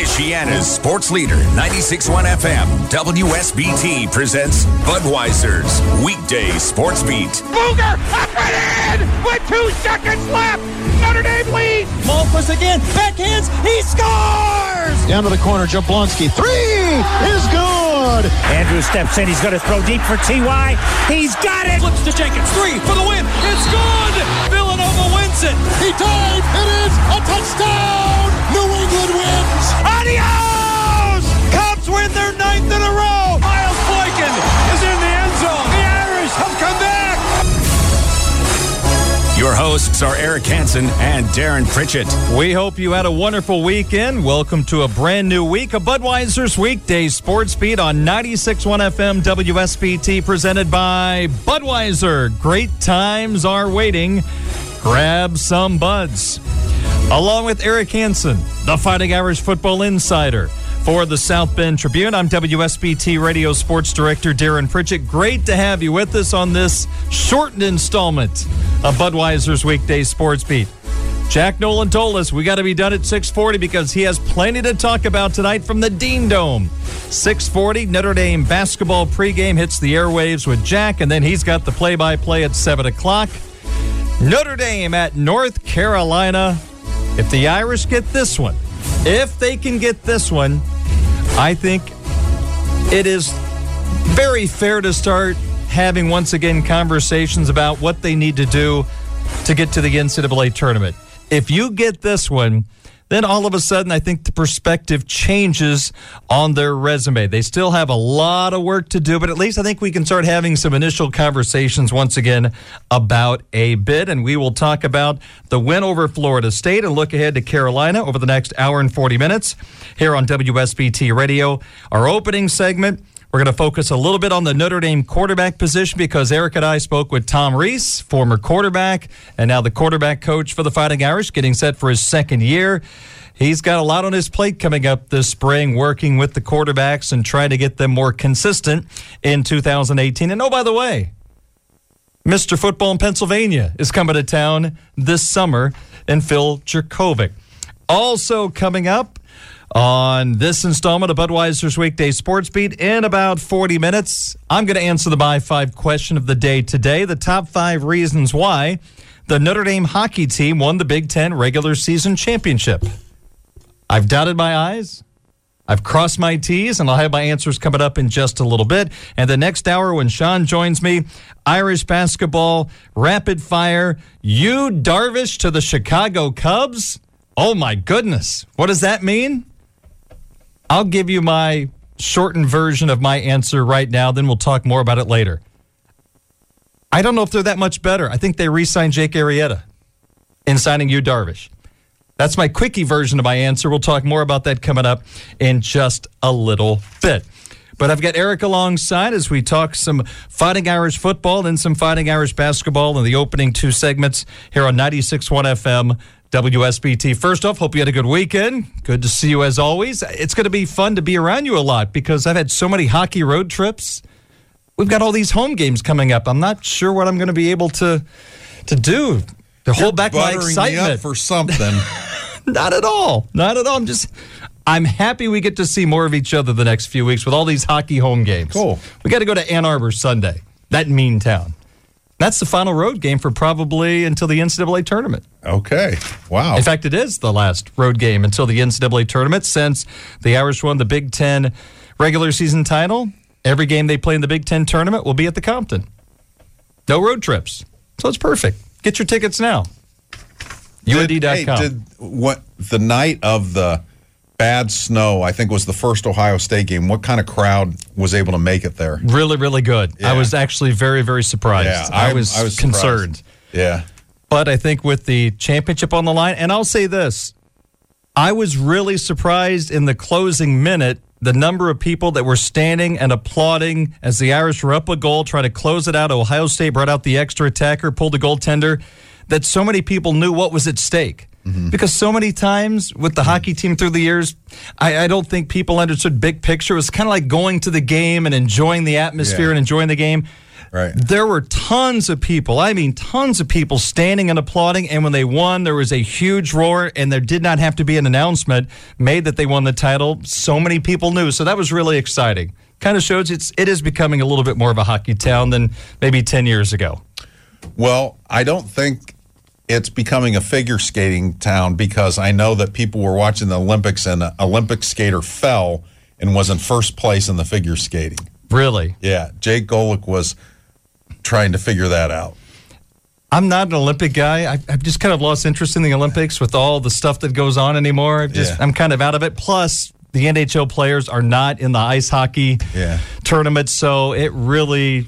Michiana's sports leader, 96.1 FM, WSBT presents Budweiser's Weekday Sports Beat. Booger up and in with 2 seconds left. Notre Dame leads. Maltquist again. Backhands. He scores! Down to the corner. Jablonski. 3 is good. Andrews steps in. He's going to throw deep for T.Y. He's got it. Flips to Jenkins. 3 for the win. It's good. Villanova wins it. He tied. It is a touchdown. New England wins. Adios! Cubs win their 9th in a row. Miles Boykin is in the end zone. The Irish have come back. Your hosts are Eric Hansen and Darren Pritchett. We hope you had a wonderful weekend. Welcome to a brand new week of Budweiser's Weekday Sports Beat on 96.1 FM WSBT, presented by Budweiser. Great times are waiting. Grab some buds. Along with Eric Hansen, the Fighting Irish football insider. For the South Bend Tribune, I'm WSBT Radio Sports Director Darren Pritchett. Great to have you with us on this shortened installment of Budweiser's Weekday Sports Beat. Jack Nolan told us we got to be done at 6:40 because he has plenty to talk about tonight from the Dean Dome. 6:40, Notre Dame basketball pregame hits the airwaves with Jack, and then he's got the play-by-play at 7 o'clock. Notre Dame at North Carolina. If the Irish get this one, if they can get this one, I think it is very fair to start having once again conversations about what they need to do to get to the NCAA tournament. If you get this one, then all of a sudden I think the perspective changes on their resume. They still have a lot of work to do, but at least I think we can start having some initial conversations once again about a bid. And we will talk about the win over Florida State and look ahead to Carolina over the next hour and 40 minutes here on WSBT Radio. Our opening segment, we're going to focus a little bit on the Notre Dame quarterback position because Eric and I spoke with Tom Rees, former quarterback, and now the quarterback coach for the Fighting Irish, getting set for his second year. He's got a lot on his plate coming up this spring, working with the quarterbacks and trying to get them more consistent in 2018. And oh, by the way, Mr. Football in Pennsylvania is coming to town this summer, and Phil Jurkovec. Also coming up on this installment of Budweiser's Weekday Sports Beat, in about 40 minutes, I'm going to answer the Buy 5 question of the day today. The top 5 reasons why the Notre Dame hockey team won the Big Ten regular season championship. I've dotted my I's, I've crossed my T's, and I'll have my answers coming up in just a little bit. And the next hour when Sean joins me, Irish basketball, rapid fire, Yu Darvish to the Chicago Cubs. Oh my goodness, what does that mean? I'll give you my shortened version of my answer right now, then we'll talk more about it later. I don't know if they're that much better. I think they re-signed Jake Arrieta in signing Yu Darvish. That's my quickie version of my answer. We'll talk more about that coming up in just a little bit. But I've got Eric alongside as we talk some Fighting Irish football and some Fighting Irish basketball in the opening 2 segments here on 96.1 FM WSBT. First off, hope you had a good weekend. Good to see you as always. It's going to be fun to be around you a lot because I've had so many hockey road trips. We've got all these home games coming up. I'm not sure what I'm going to be able to do to hold back my excitement. Me up for something. Not at all. Not at all. I'm happy we get to see more of each other the next few weeks with all these hockey home games. Cool. We got to go to Ann Arbor Sunday. That mean town. That's the final road game for probably until the NCAA tournament. Okay. Wow. In fact, it is the last road game until the NCAA tournament since the Irish won the Big Ten regular season title. Every game they play in the Big Ten tournament will be at the Compton. No road trips. So it's perfect. Get your tickets now. UND.com. What the night of the bad snow, I think was the first Ohio State game. What kind of crowd was able to make it there? Really, really good. Yeah. I was actually very, very surprised. Yeah, I was concerned. Yeah. But I think with the championship on the line, and I'll say this, I was really surprised in the closing minute, the number of people that were standing and applauding as the Irish were up a goal, trying to close it out. Ohio State brought out the extra attacker, pulled the goaltender, that so many people knew what was at stake. Because so many times with the hockey team through the years, I don't think people understood big picture. It was kind of like going to the game and enjoying the atmosphere and enjoying the game. Right. There were tons of people standing and applauding, and when they won, there was a huge roar, and there did not have to be an announcement made that they won the title. So many people knew, so that was really exciting. Kind of shows it is becoming a little bit more of a hockey town than maybe 10 years ago. Well, I don't think it's becoming a figure skating town, because I know that people were watching the Olympics and an Olympic skater fell and was in first place in the figure skating. Really? Yeah. Jake Golick was trying to figure that out. I'm not an Olympic guy. I've just kind of lost interest in the Olympics with all the stuff that goes on anymore. I'm kind of out of it. Plus, the NHL players are not in the ice hockey tournament, so it really,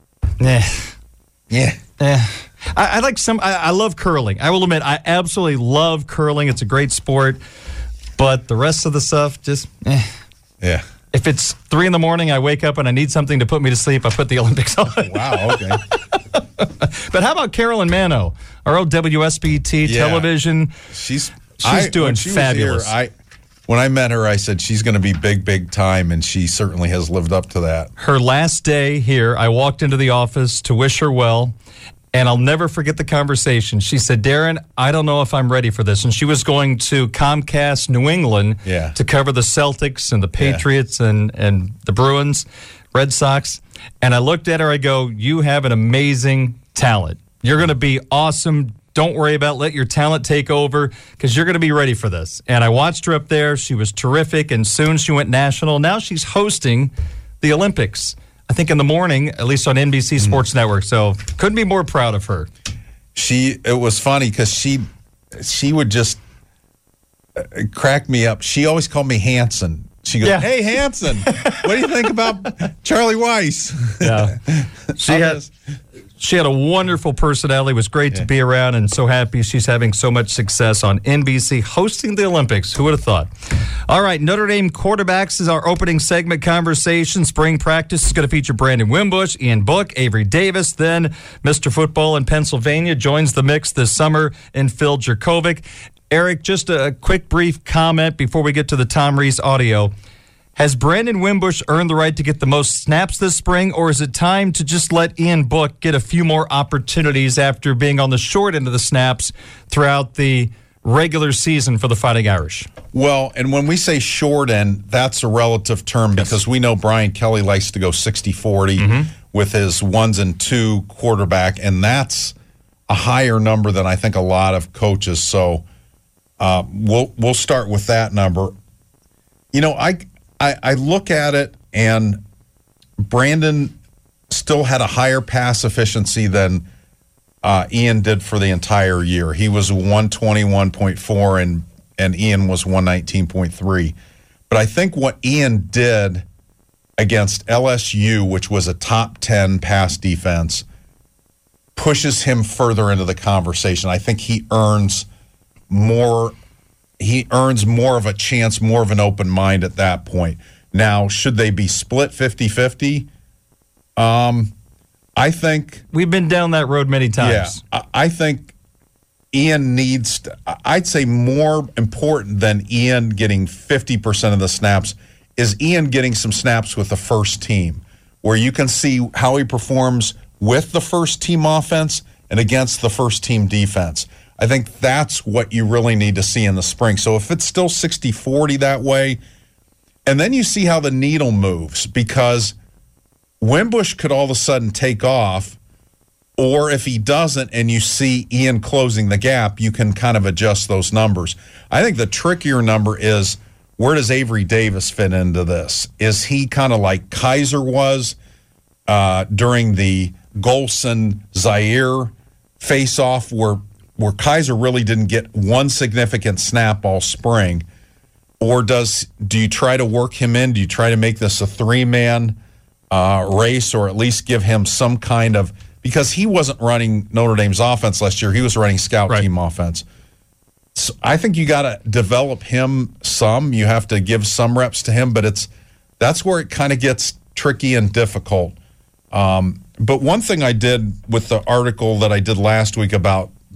I like I love curling. I will admit, I absolutely love curling. It's a great sport, but the rest of the stuff, just, Yeah. If it's 3 a.m, I wake up and I need something to put me to sleep, I put the Olympics on. Wow, okay. But how about Carolyn Mano, our old WSBT television? She's doing fabulous. When I met her, I said she's going to be big, big time, and she certainly has lived up to that. Her last day here, I walked into the office to wish her well, and I'll never forget the conversation. She said, Darren, I don't know if I'm ready for this. And she was going to Comcast New England to cover the Celtics and the Patriots and the Bruins, Red Sox. And I looked at her, I go, you have an amazing talent. You're going to be awesome. Don't worry about it. Let your talent take over, because you're going to be ready for this. And I watched her up there. She was terrific, and soon she went national. Now she's hosting the Olympics, I think in the morning, at least on NBC Sports Network. So couldn't be more proud of her. It was funny because she would just crack me up. She always called me Hanson. She goes, Hey, Hanson, what do you think about Charlie Weiss? Yeah. She had a wonderful personality. It was great to be around, and so happy she's having so much success on NBC hosting the Olympics. Who would have thought? All right, Notre Dame quarterbacks is our opening segment conversation. Spring practice is going to feature Brandon Wimbush, Ian Book, Avery Davis. Then Mr. Football in Pennsylvania joins the mix this summer in Phil Jerkovic. Eric, just a quick, brief comment before we get to the Tom Rees audio. Has Brandon Wimbush earned the right to get the most snaps this spring, or is it time to just let Ian Book get a few more opportunities after being on the short end of the snaps throughout the regular season for the Fighting Irish? Well, and when we say short end, that's a relative term because we know Brian Kelly likes to go 60-40 with his 1s and 2 quarterback, and that's a higher number than I think a lot of coaches. So we'll start with that number. You know, I look at it, and Brandon still had a higher pass efficiency than Ian did for the entire year. He was 121.4, and Ian was 119.3. But I think what Ian did against LSU, which was a top 10 pass defense, pushes him further into the conversation. I think he earns more of a chance, more of an open mind at that point. Now, should they be split 50-50? I think... We've been down that road many times. Yeah, I think Ian needs... I'd say more important than Ian getting 50% of the snaps is Ian getting some snaps with the first team, where you can see how he performs with the first team offense and against the first team defense. I think that's what you really need to see in the spring. So if it's still 60-40 that way, and then you see how the needle moves, because Wimbush could all of a sudden take off, or if he doesn't and you see Ian closing the gap, you can kind of adjust those numbers. I think the trickier number is, where does Avery Davis fit into this? Is he kind of like Kaiser was during the Golson-Zaire face-off, where Kaiser really didn't get one significant snap all spring? Or do you try to work him in? Do you try to make this a 3-man race, or at least give him some kind of... Because he wasn't running Notre Dame's offense last year. He was running scout team offense. So I think you got to develop him some. You have to give some reps to him, but that's where it kind of gets tricky and difficult. But one thing I did with the article that I did last week about the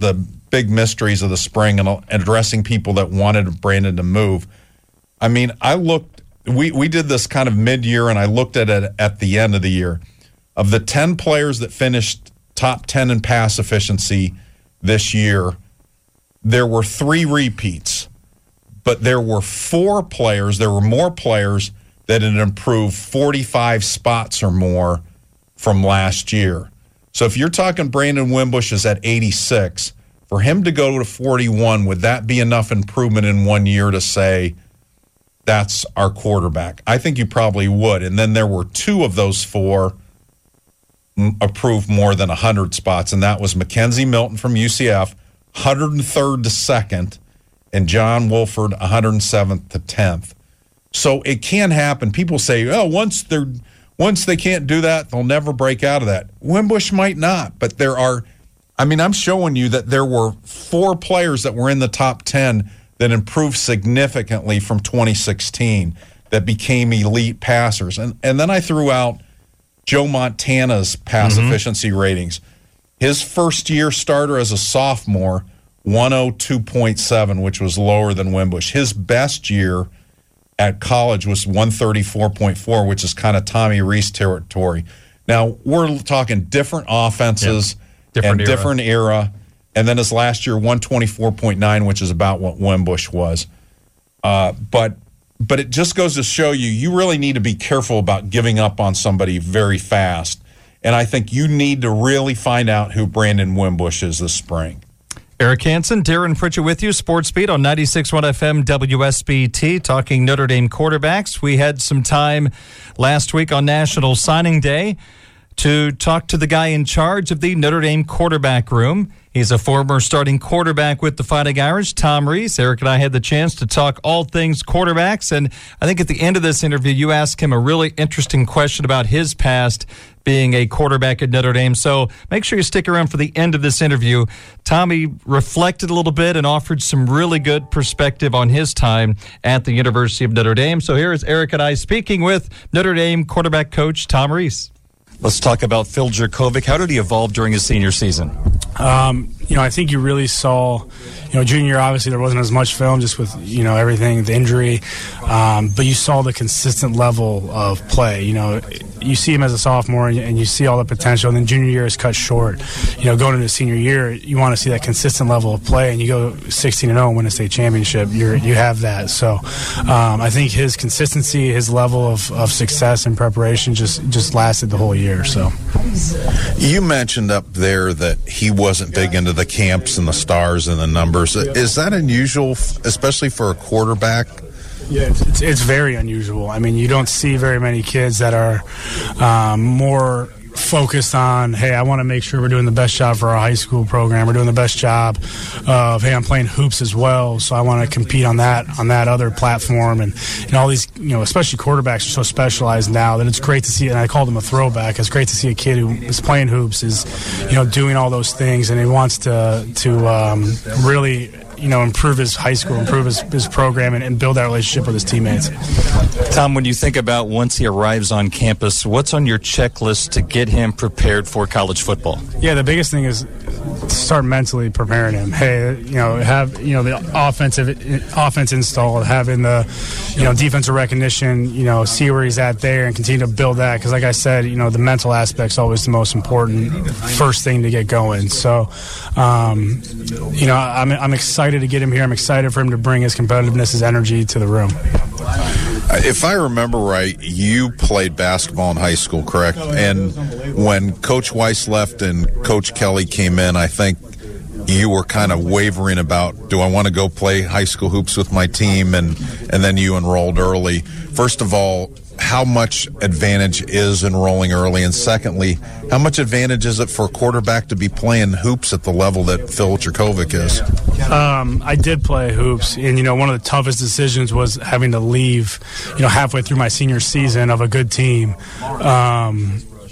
big mysteries of the spring and addressing people that wanted Brandon to move. I mean, we did this kind of mid-year, and I looked at it at the end of the year. Of the 10 players that finished top 10 in pass efficiency this year, there were 3 repeats, but there were more players that had improved 45 spots or more from last year. So if you're talking Brandon Wimbush is at 86, for him to go to 41, would that be enough improvement in 1 year to say that's our quarterback? I think you probably would. And then there were 2 of those 4 approved more than 100 spots, and that was Mackenzie Milton from UCF, 103rd to 2nd, and John Wolford, 107th to 10th. So it can happen. People say, oh, once they can't do that, they'll never break out of that. Wimbush might not, but I'm showing you that there were 4 players that were in the top 10 that improved significantly from 2016 that became elite passers. And then I threw out Joe Montana's pass efficiency ratings. His first-year starter as a sophomore, 102.7, which was lower than Wimbush. His best year at college was 134.4, which is kind of Tommy Rees territory. Now, we're talking different offenses different era. And then his last year, 124.9, which is about what Wimbush was. But it just goes to show you really need to be careful about giving up on somebody very fast. And I think you need to really find out who Brandon Wimbush is this spring. Eric Hansen, Darren Pritchett with you, Sports Beat on 96.1 FM WSBT, talking Notre Dame quarterbacks. We had some time last week on National Signing Day to talk to the guy in charge of the Notre Dame quarterback room. He's a former starting quarterback with the Fighting Irish, Tom Rees. Eric and I had the chance to talk all things quarterbacks, and I think at the end of this interview, you asked him a really interesting question about his past being a quarterback at Notre Dame. So make sure you stick around for the end of this interview. Tommy reflected a little bit and offered some really good perspective on his time at the University of Notre Dame. So here is Eric and I speaking with Notre Dame quarterback coach Tom Rees. Let's talk about Phil Jurkovec. How did he evolve during his senior season? I think you really saw, junior year, obviously there wasn't as much film just with, everything, the injury. But you saw the consistent level of play. You see him as a sophomore and you see all the potential. And then junior year is cut short. Going into senior year, you want to see that consistent level of play. And you go 16-0 and win a state championship, you have that. So I think his consistency, his level of success and preparation just lasted the whole year. So you mentioned up there that he wasn't big into the camps and the stars and the numbers. Is that unusual, especially for a quarterback? Yeah, it's very unusual. I mean, you don't see very many kids that are more focused on, hey, I want to make sure we're doing the best job for our high school program. We're doing the best job of, hey, I'm playing hoops as well, so I want to compete on that other platform. And all these, especially quarterbacks are so specialized now that it's great to see, and I called him a throwback. It's great to see a kid who is playing hoops, is, doing all those things, and he wants to really improve his high school, improve his program, and build that relationship with his teammates. Tom, when you think about once he arrives on campus, what's on your checklist to get him prepared for college football? Yeah, the biggest thing is start mentally preparing him. Hey, have the offense installed, having the defensive recognition, see where he's at there, and continue to build that. Because, like I said, the mental aspect's always the most important first thing to get going. So, I'm excited to get him here. I'm excited for him to bring his competitiveness, his energy to the room. If I remember right, you played basketball in high school, correct? And when Coach Weiss left and Coach Kelly came in, I think you were kind of wavering about, do I want to go play high school hoops with my team? And then you enrolled early. First of all, how much advantage is enrolling early? And secondly, how much advantage is it for a quarterback to be playing hoops at the level that Phil Jurkovec is? I did play hoops, and one of the toughest decisions was having to leave halfway through my senior season of a good team.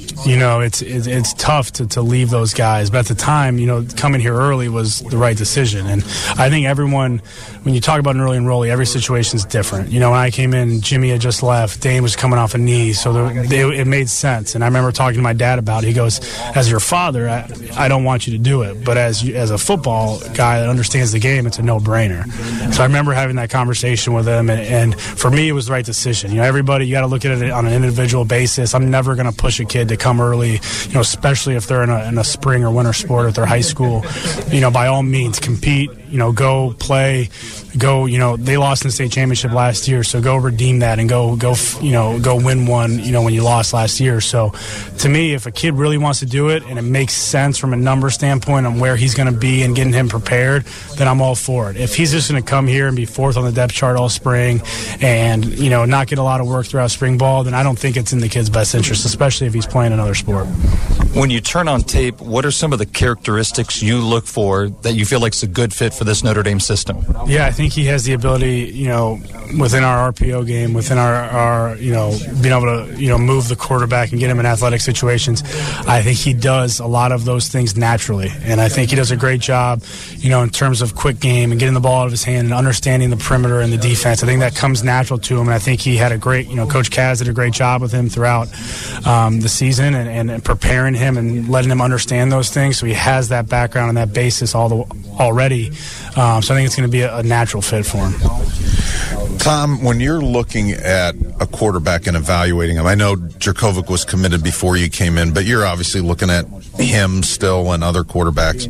it's tough to leave those guys. But at the time, coming here early was the right decision. And I think everyone, when you talk about an early enrollee, every situation is different. When I came in, Jimmy had just left. Dane was coming off a knee, so it made sense. And I remember talking to my dad about it. He goes, as your father, I don't want you to do it. But as a football guy that understands the game, it's a no-brainer. So I remember having that conversation with him. And for me, it was the right decision. Everybody, you got to look at it on an individual basis. I'm never going to push a kid to come early, especially if they're in a spring or winter sport at their high school. By all means, compete, go play, they lost in the state championship last year, so go redeem that and go win one, when you lost last year. So to me, if a kid really wants to do it and it makes sense from a number standpoint on where he's going to be and getting him prepared, then I'm all for it. If he's just going to come here and be fourth on the depth chart all spring and, not get a lot of work throughout spring ball, then I don't think it's in the kid's best interest, especially if he's playing another sport. When you turn on tape, what are some of the characteristics you look for that you feel like is a good fit for this Notre Dame system? Yeah, I think he has the ability, within our RPO game, within our being able to, move the quarterback and get him in athletic situations. I think he does a lot of those things naturally. And I think he does a great job, in terms of quick game and getting the ball out of his hand and understanding the perimeter and the defense. I think that comes natural to him. And I think he had a great, Coach Kaz did a great job with him throughout the season and preparing him and letting him understand those things. So he has that background and that basis already. So I think it's going to be a natural fit for him. Tom, when you're looking at a quarterback and evaluating him, I know Jurkovec was committed before you came in, but you're obviously looking at him still and other quarterbacks.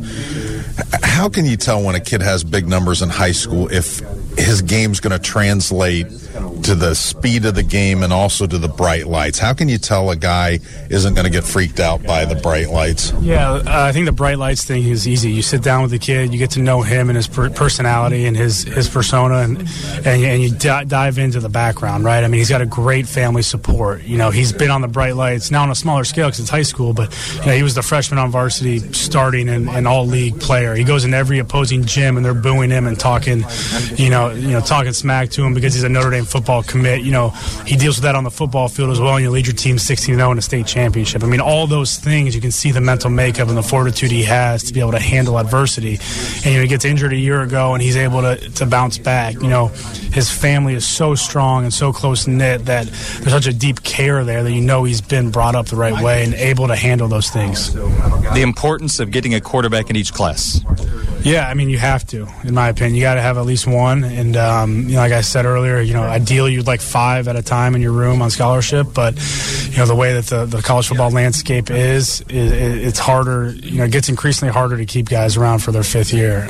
How can you tell when a kid has big numbers in high school if his game's going to translate to the speed of the game and also to the bright lights? How can you tell a guy isn't going to get freaked out by the bright lights? Yeah, I think the bright lights thing is easy. You sit down with the kid, you get to know him and his personality and his persona, and you dive into the background, right? I mean, he's got a great family support. He's been on the bright lights, now on a smaller scale because it's high school, but he was the freshman on varsity starting and all-league player. He goes in every opposing gym and they're booing him and talking, talking smack to him because he's a Notre Dame football commit. He deals with that on the football field as well, and you lead your team 16-0 in a state championship. I mean, all those things, you can see the mental makeup and the fortitude he has to be able to handle adversity. And he gets injured a year ago, and he's able to bounce back. His family is so strong and so close-knit that there's such a deep care there that he's been brought up the right way and able to handle those things. The importance of getting a quarterback in each class. Yeah, I mean, you have to, in my opinion. You got to have at least one. And, like I said earlier, ideally you'd like 5 at a time in your room on scholarship. But, the way that the college football landscape is it's harder. It gets increasingly harder to keep guys around for their 5th year.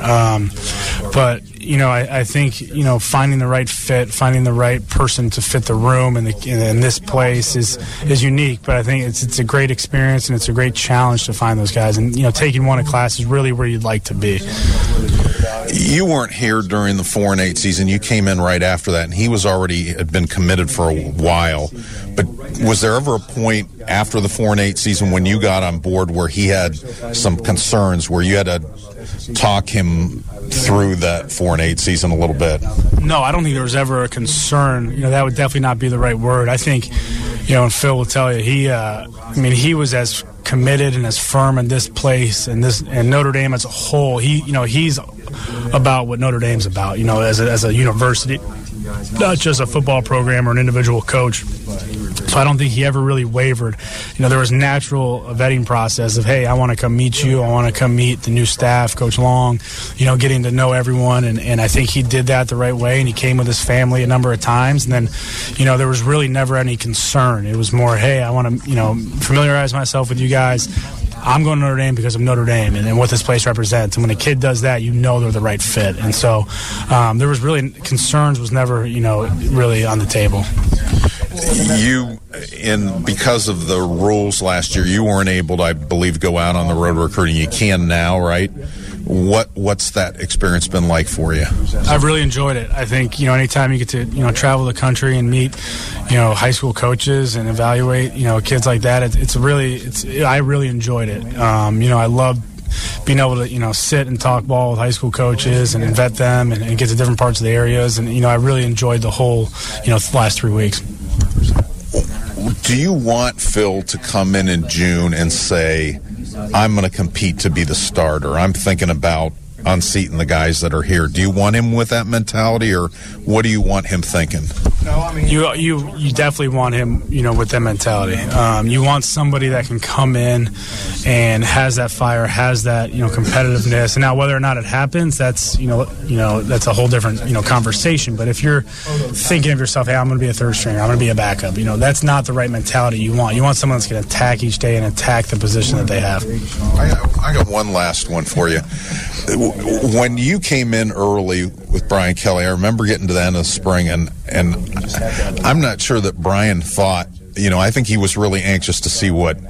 But, I think, finding the right fit, finding the right person to fit the room in this place is unique. But I think it's a great experience and it's a great challenge to find those guys. And, taking one a class is really where you'd like to be. You weren't here during the 4-8 season. You came in right after that, and he had been committed for a while. But was there ever a point after the 4-8 season when you got on board where he had some concerns, where you had to talk him through that 4-8 season a little bit? No, I don't think there was ever a concern. That would definitely not be the right word. I think, and Phil will tell you, he was as committed and as firm in this place and Notre Dame as a whole. He's about what Notre Dame's about, as a university, not just a football program or an individual coach. So I don't think he ever really wavered. There was natural vetting process of, hey, I want to come meet you. I want to come meet the new staff, Coach Long, getting to know everyone. And I think he did that the right way, and he came with his family a number of times. And then, there was really never any concern. It was more, hey, I want to, familiarize myself with you guys. I'm going to Notre Dame because of Notre Dame and what this place represents. And when a kid does that, they're the right fit. And so there was really concerns was never, really on the table. Because of the rules last year, you weren't able to, I believe, go out on the road recruiting. You can now, right? What's that experience been like for you? I've really enjoyed it. I think, anytime you get to, travel the country and meet, high school coaches and evaluate, kids like that, I really enjoyed it. I love being able to, sit and talk ball with high school coaches and vet them and get to different parts of the areas. And, I really enjoyed the whole, last 3 weeks. Do you want Phil to come in June and say, I'm going to compete to be the starter? I'm thinking about unseating the guys that are here. Do you want him with that mentality, or what do you want him thinking? No, I mean, you definitely want him, with that mentality. You want somebody that can come in and has that fire, has that, competitiveness. And now whether or not it happens, that's, that's a whole different, conversation. But if you're thinking of yourself, hey, I'm going to be a third stringer, I'm going to be a backup, that's not the right mentality you want. You want someone that's going to attack each day and attack the position that they have. I got one last one for you. When you came in early with Brian Kelly, I remember getting to the end of the spring, and I'm not sure that Brian thought, I think he was really anxious to see what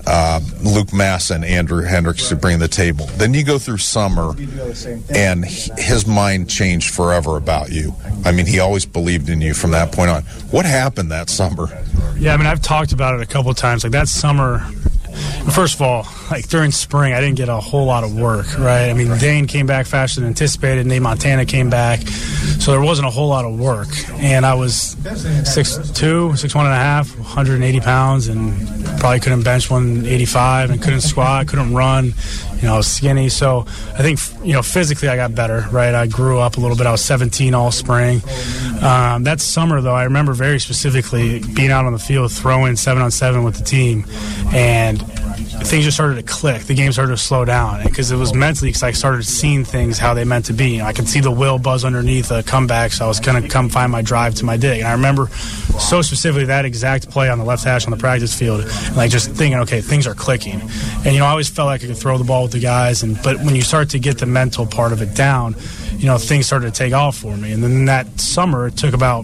Luke Massa and Andrew Hendricks could bring to the table. Then you go through summer, and his mind changed forever about you. I mean, he always believed in you from that point on. What happened that summer? Yeah, I've talked about it a couple of times. Like that summer, first of all, like during spring, I didn't get a whole lot of work, right? Dane came back faster than anticipated. Nate Montana came back. So there wasn't a whole lot of work. And I was 6'2", 6'1.5", 180 pounds, and probably couldn't bench 185 and couldn't squat, couldn't run. I was skinny. So I think, physically I got better, right? I grew up a little bit. I was 17 all spring. That summer, though, I remember very specifically being out on the field throwing 7-on-7 with the team, and things just started to click. The game started to slow down because it was mentally, because I started seeing things how they meant to be. I could see the will buzz underneath a comeback, so I was going to come find my drive to my dig. And I remember so specifically that exact play on the left hash on the practice field, just thinking, okay, things are clicking. And, I always felt like I could throw the ball with the guys, but when you start to get the mental part of it down, things started to take off for me. And then that summer, it took about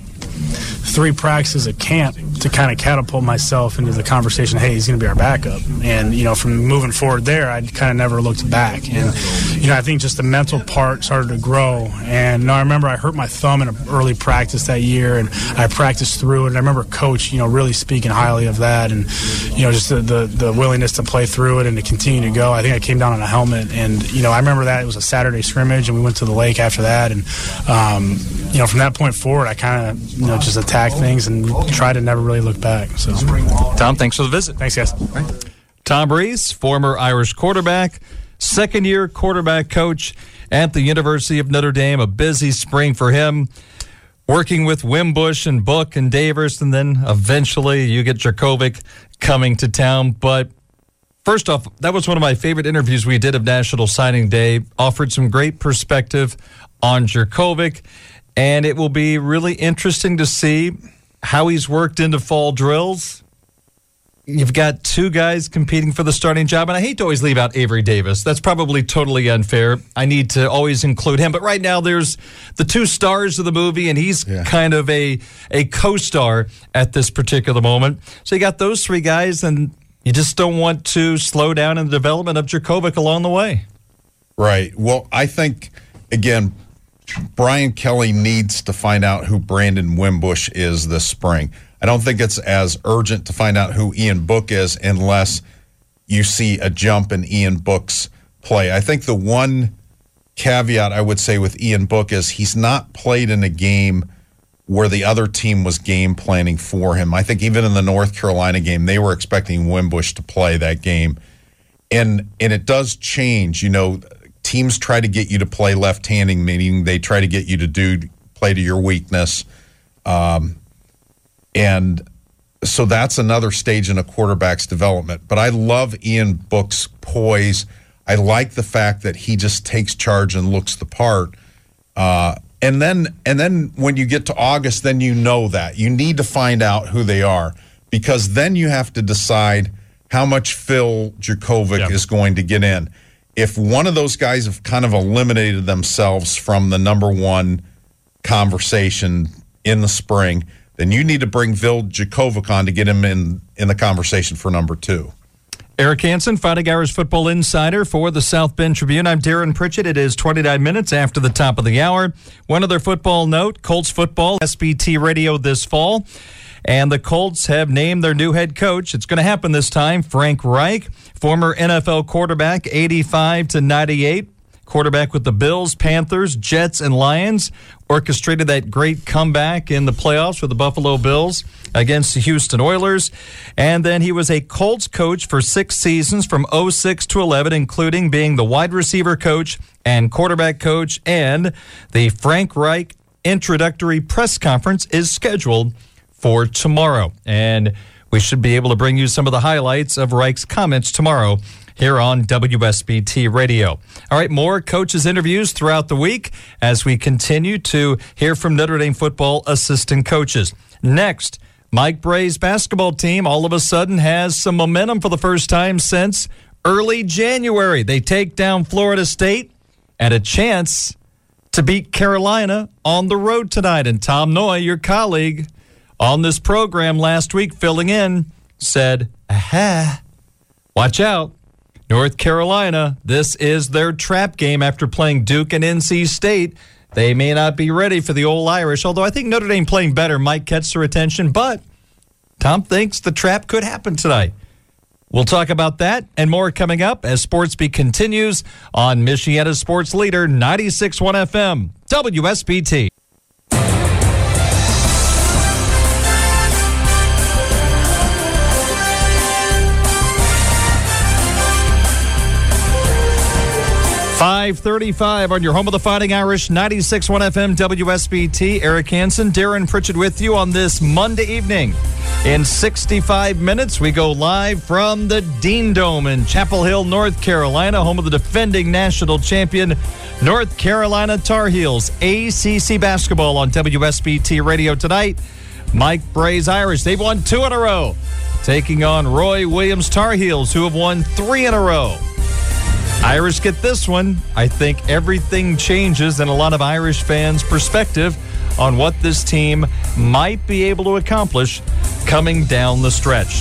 3 practices at camp to kind of catapult myself into the conversation, hey, he's going to be our backup. And, from moving forward there, I kind of never looked back. And, I think just the mental part started to grow. And I remember I hurt my thumb in an early practice that year, and I practiced through it. And I remember Coach, really speaking highly of that, and, just the willingness to play through it and to continue to go. I think I came down on a helmet, and, I remember that it was a Saturday scrimmage, and we went to the lake after that. And, from that point forward, I kind of, just attacked things and tried to never really look back. So, Tom, thanks for the visit. Thanks, guys. Tom Rees, former Irish quarterback, second-year quarterback coach at the University of Notre Dame. A busy spring for him, working with Wimbush and Book and Davers, and then eventually you get Jurkovec coming to town. But first off, that was one of my favorite interviews we did of National Signing Day. Offered some great perspective on Jurkovec, and it will be really interesting to see how he's worked into fall drills. You've got 2 guys competing for the starting job, and I hate to always leave out Avery Davis. That's probably totally unfair. I need to always include him. But right now there's the 2 stars of the movie, and he's kind of a co-star at this particular moment. So you got those 3 guys, and you just don't want to slow down in the development of Jurkovec along the way. Right. Well, I think, again, Brian Kelly needs to find out who Brandon Wimbush is this spring. I don't think it's as urgent to find out who Ian Book is unless you see a jump in Ian Book's play. I think the one caveat I would say with Ian Book is he's not played in a game where the other team was game planning for him. I think even in the North Carolina game, they were expecting Wimbush to play that game. And it does change. Teams try to get you to play left-handing, meaning they try to get you to play to your weakness. And so that's another stage in a quarterback's development. But I love Ian Book's poise. I like the fact that he just takes charge and looks the part. And then when you get to August, then you know that. You need to find out who they are, because then you have to decide how much Phil Jurkovec is going to get in. If one of those guys have kind of eliminated themselves from the number 1 conversation in the spring, then you need to bring Phil Jurkovec on to get him in the conversation for number 2. Eric Hansen, Fighting Irish football insider for the South Bend Tribune. I'm Darren Pritchett. It is 29 minutes after the top of the hour. One other football note, Colts football, SBT radio this fall. And the Colts have named their new head coach. It's going to happen this time. Frank Reich, former NFL quarterback, 85-98. Quarterback with the Bills, Panthers, Jets, and Lions. orchestrated that great comeback in the playoffs with the Buffalo Bills against the Houston Oilers. And then he was a Colts coach for 6 seasons from 06 to 11, including being the wide receiver coach and quarterback coach. And the Frank Reich introductory press conference is scheduled for tomorrow. And we should be able to bring you some of the highlights of Reich's comments tomorrow here on WSBT Radio. All right, more coaches' interviews throughout the week as we continue to hear from Notre Dame football assistant coaches. Next, Mike Brey's basketball team all of a sudden has some momentum for the first time since early January. They take down Florida State and a chance to beat Carolina on the road tonight. And Tom Noy, your colleague on this program last week, filling in, said, aha, watch out. North Carolina, this is their trap game after playing Duke and NC State. They may not be ready for the old Irish, although I think Notre Dame playing better might catch their attention, but Tom thinks the trap could happen tonight. We'll talk about that and more coming up as SportsBeat continues on Michiana's Sports Leader, 96.1 FM, WSBT. .535 on your home of the Fighting Irish, 96.1 FM WSBT. Eric Hansen, Darren Pritchett with you on this Monday evening. In 65 minutes, we go live from the Dean Dome in Chapel Hill, North Carolina, home of the defending national champion North Carolina Tar Heels. ACC basketball on WSBT Radio tonight. Mike Brey's Irish, they've won 2 in a row, taking on Roy Williams Tar Heels, who have won 3 in a row. Irish get this one. I think everything changes in a lot of Irish fans' perspective on what this team might be able to accomplish coming down the stretch.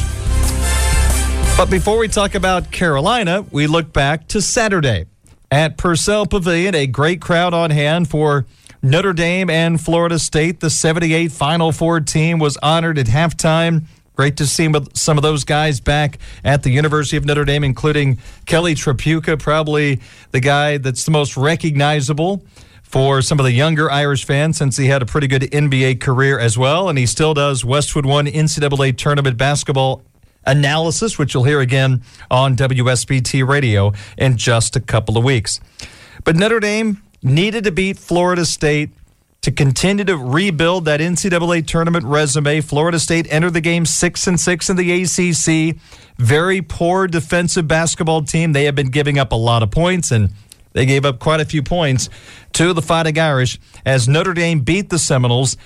But before we talk about Carolina, we look back to Saturday at Purcell Pavilion, a great crowd on hand for Notre Dame and Florida State. The 78 Final Four team was honored at halftime. Great to see some of those guys back at the University of Notre Dame, including Kelly Tripucka, probably the guy that's the most recognizable for some of the younger Irish fans since he had a pretty good NBA career as well. And he still does Westwood One NCAA tournament basketball analysis, which you'll hear again on WSBT Radio in just a couple of weeks. But Notre Dame needed to beat Florida State to continue to rebuild that NCAA tournament resume. Florida State entered the game 6-6 in the ACC. Very poor defensive basketball team. They have been giving up a lot of points, and they gave up quite a few points to the Fighting Irish as Notre Dame beat the Seminoles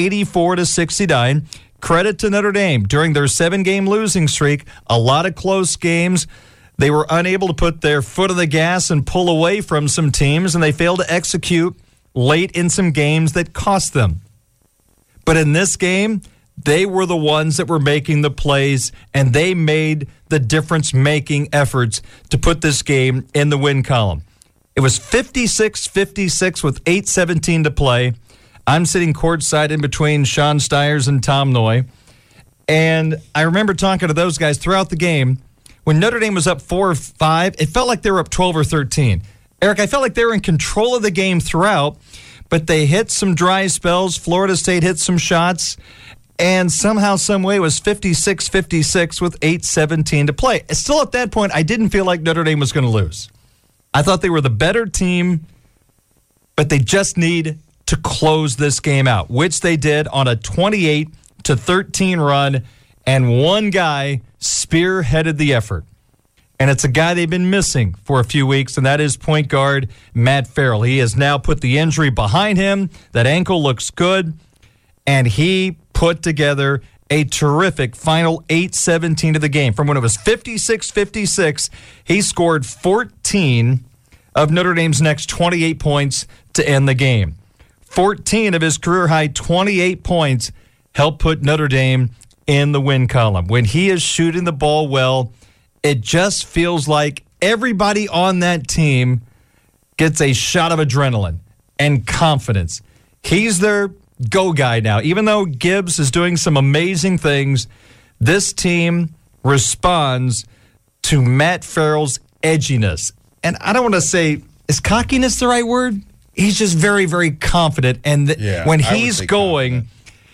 84-69. Credit to Notre Dame. During their 7-game losing streak, a lot of close games. They were unable to put their foot on the gas and pull away from some teams, and they failed to execute late in some games that cost them. But in this game, they were the ones that were making the plays, and they made the difference-making efforts to put this game in the win column. It was 56-56 with 8:17 to play. I'm sitting courtside in between Sean Stiers and Tom Noy, and I remember talking to those guys throughout the game. When Notre Dame was up 4 or 5, it felt like they were up 12 or 13. Eric, I felt like they were in control of the game throughout, but they hit some dry spells. Florida State hit some shots, and somehow, some way, it was 56-56 with 8:17 to play. Still at that point, I didn't feel like Notre Dame was going to lose. I thought they were the better team, but they just need to close this game out, which they did on a 28-13 run, and one guy spearheaded the effort. And it's a guy they've been missing for a few weeks, and that is point guard Matt Farrell. He has now put the injury behind him. That ankle looks good, and he put together a terrific final 8:17 to the game. From when it was 56-56, he scored 14 of Notre Dame's next 28 points to end the game. 14 of his career-high 28 points helped put Notre Dame in the win column. When he is shooting the ball well, it just feels like everybody on that team gets a shot of adrenaline and confidence. He's their go guy now. Even though Gibbs is doing some amazing things, this team responds to Matt Farrell's edginess. And I don't want to say, is cockiness the right word? He's just very, very confident. And when he's going,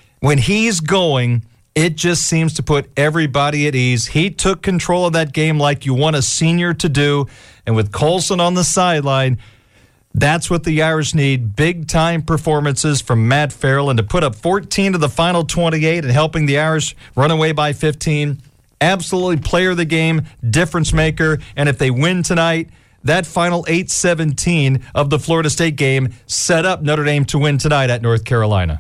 it just seems to put everybody at ease. He took control of that game like you want a senior to do. And with Colson on the sideline, that's what the Irish need. Big-time performances from Matt Farrell. And to put up 14 to the final 28 and helping the Irish run away by 15, absolutely player of the game, difference maker. And if they win tonight, that final 8-17 of the Florida State game set up Notre Dame to win tonight at North Carolina.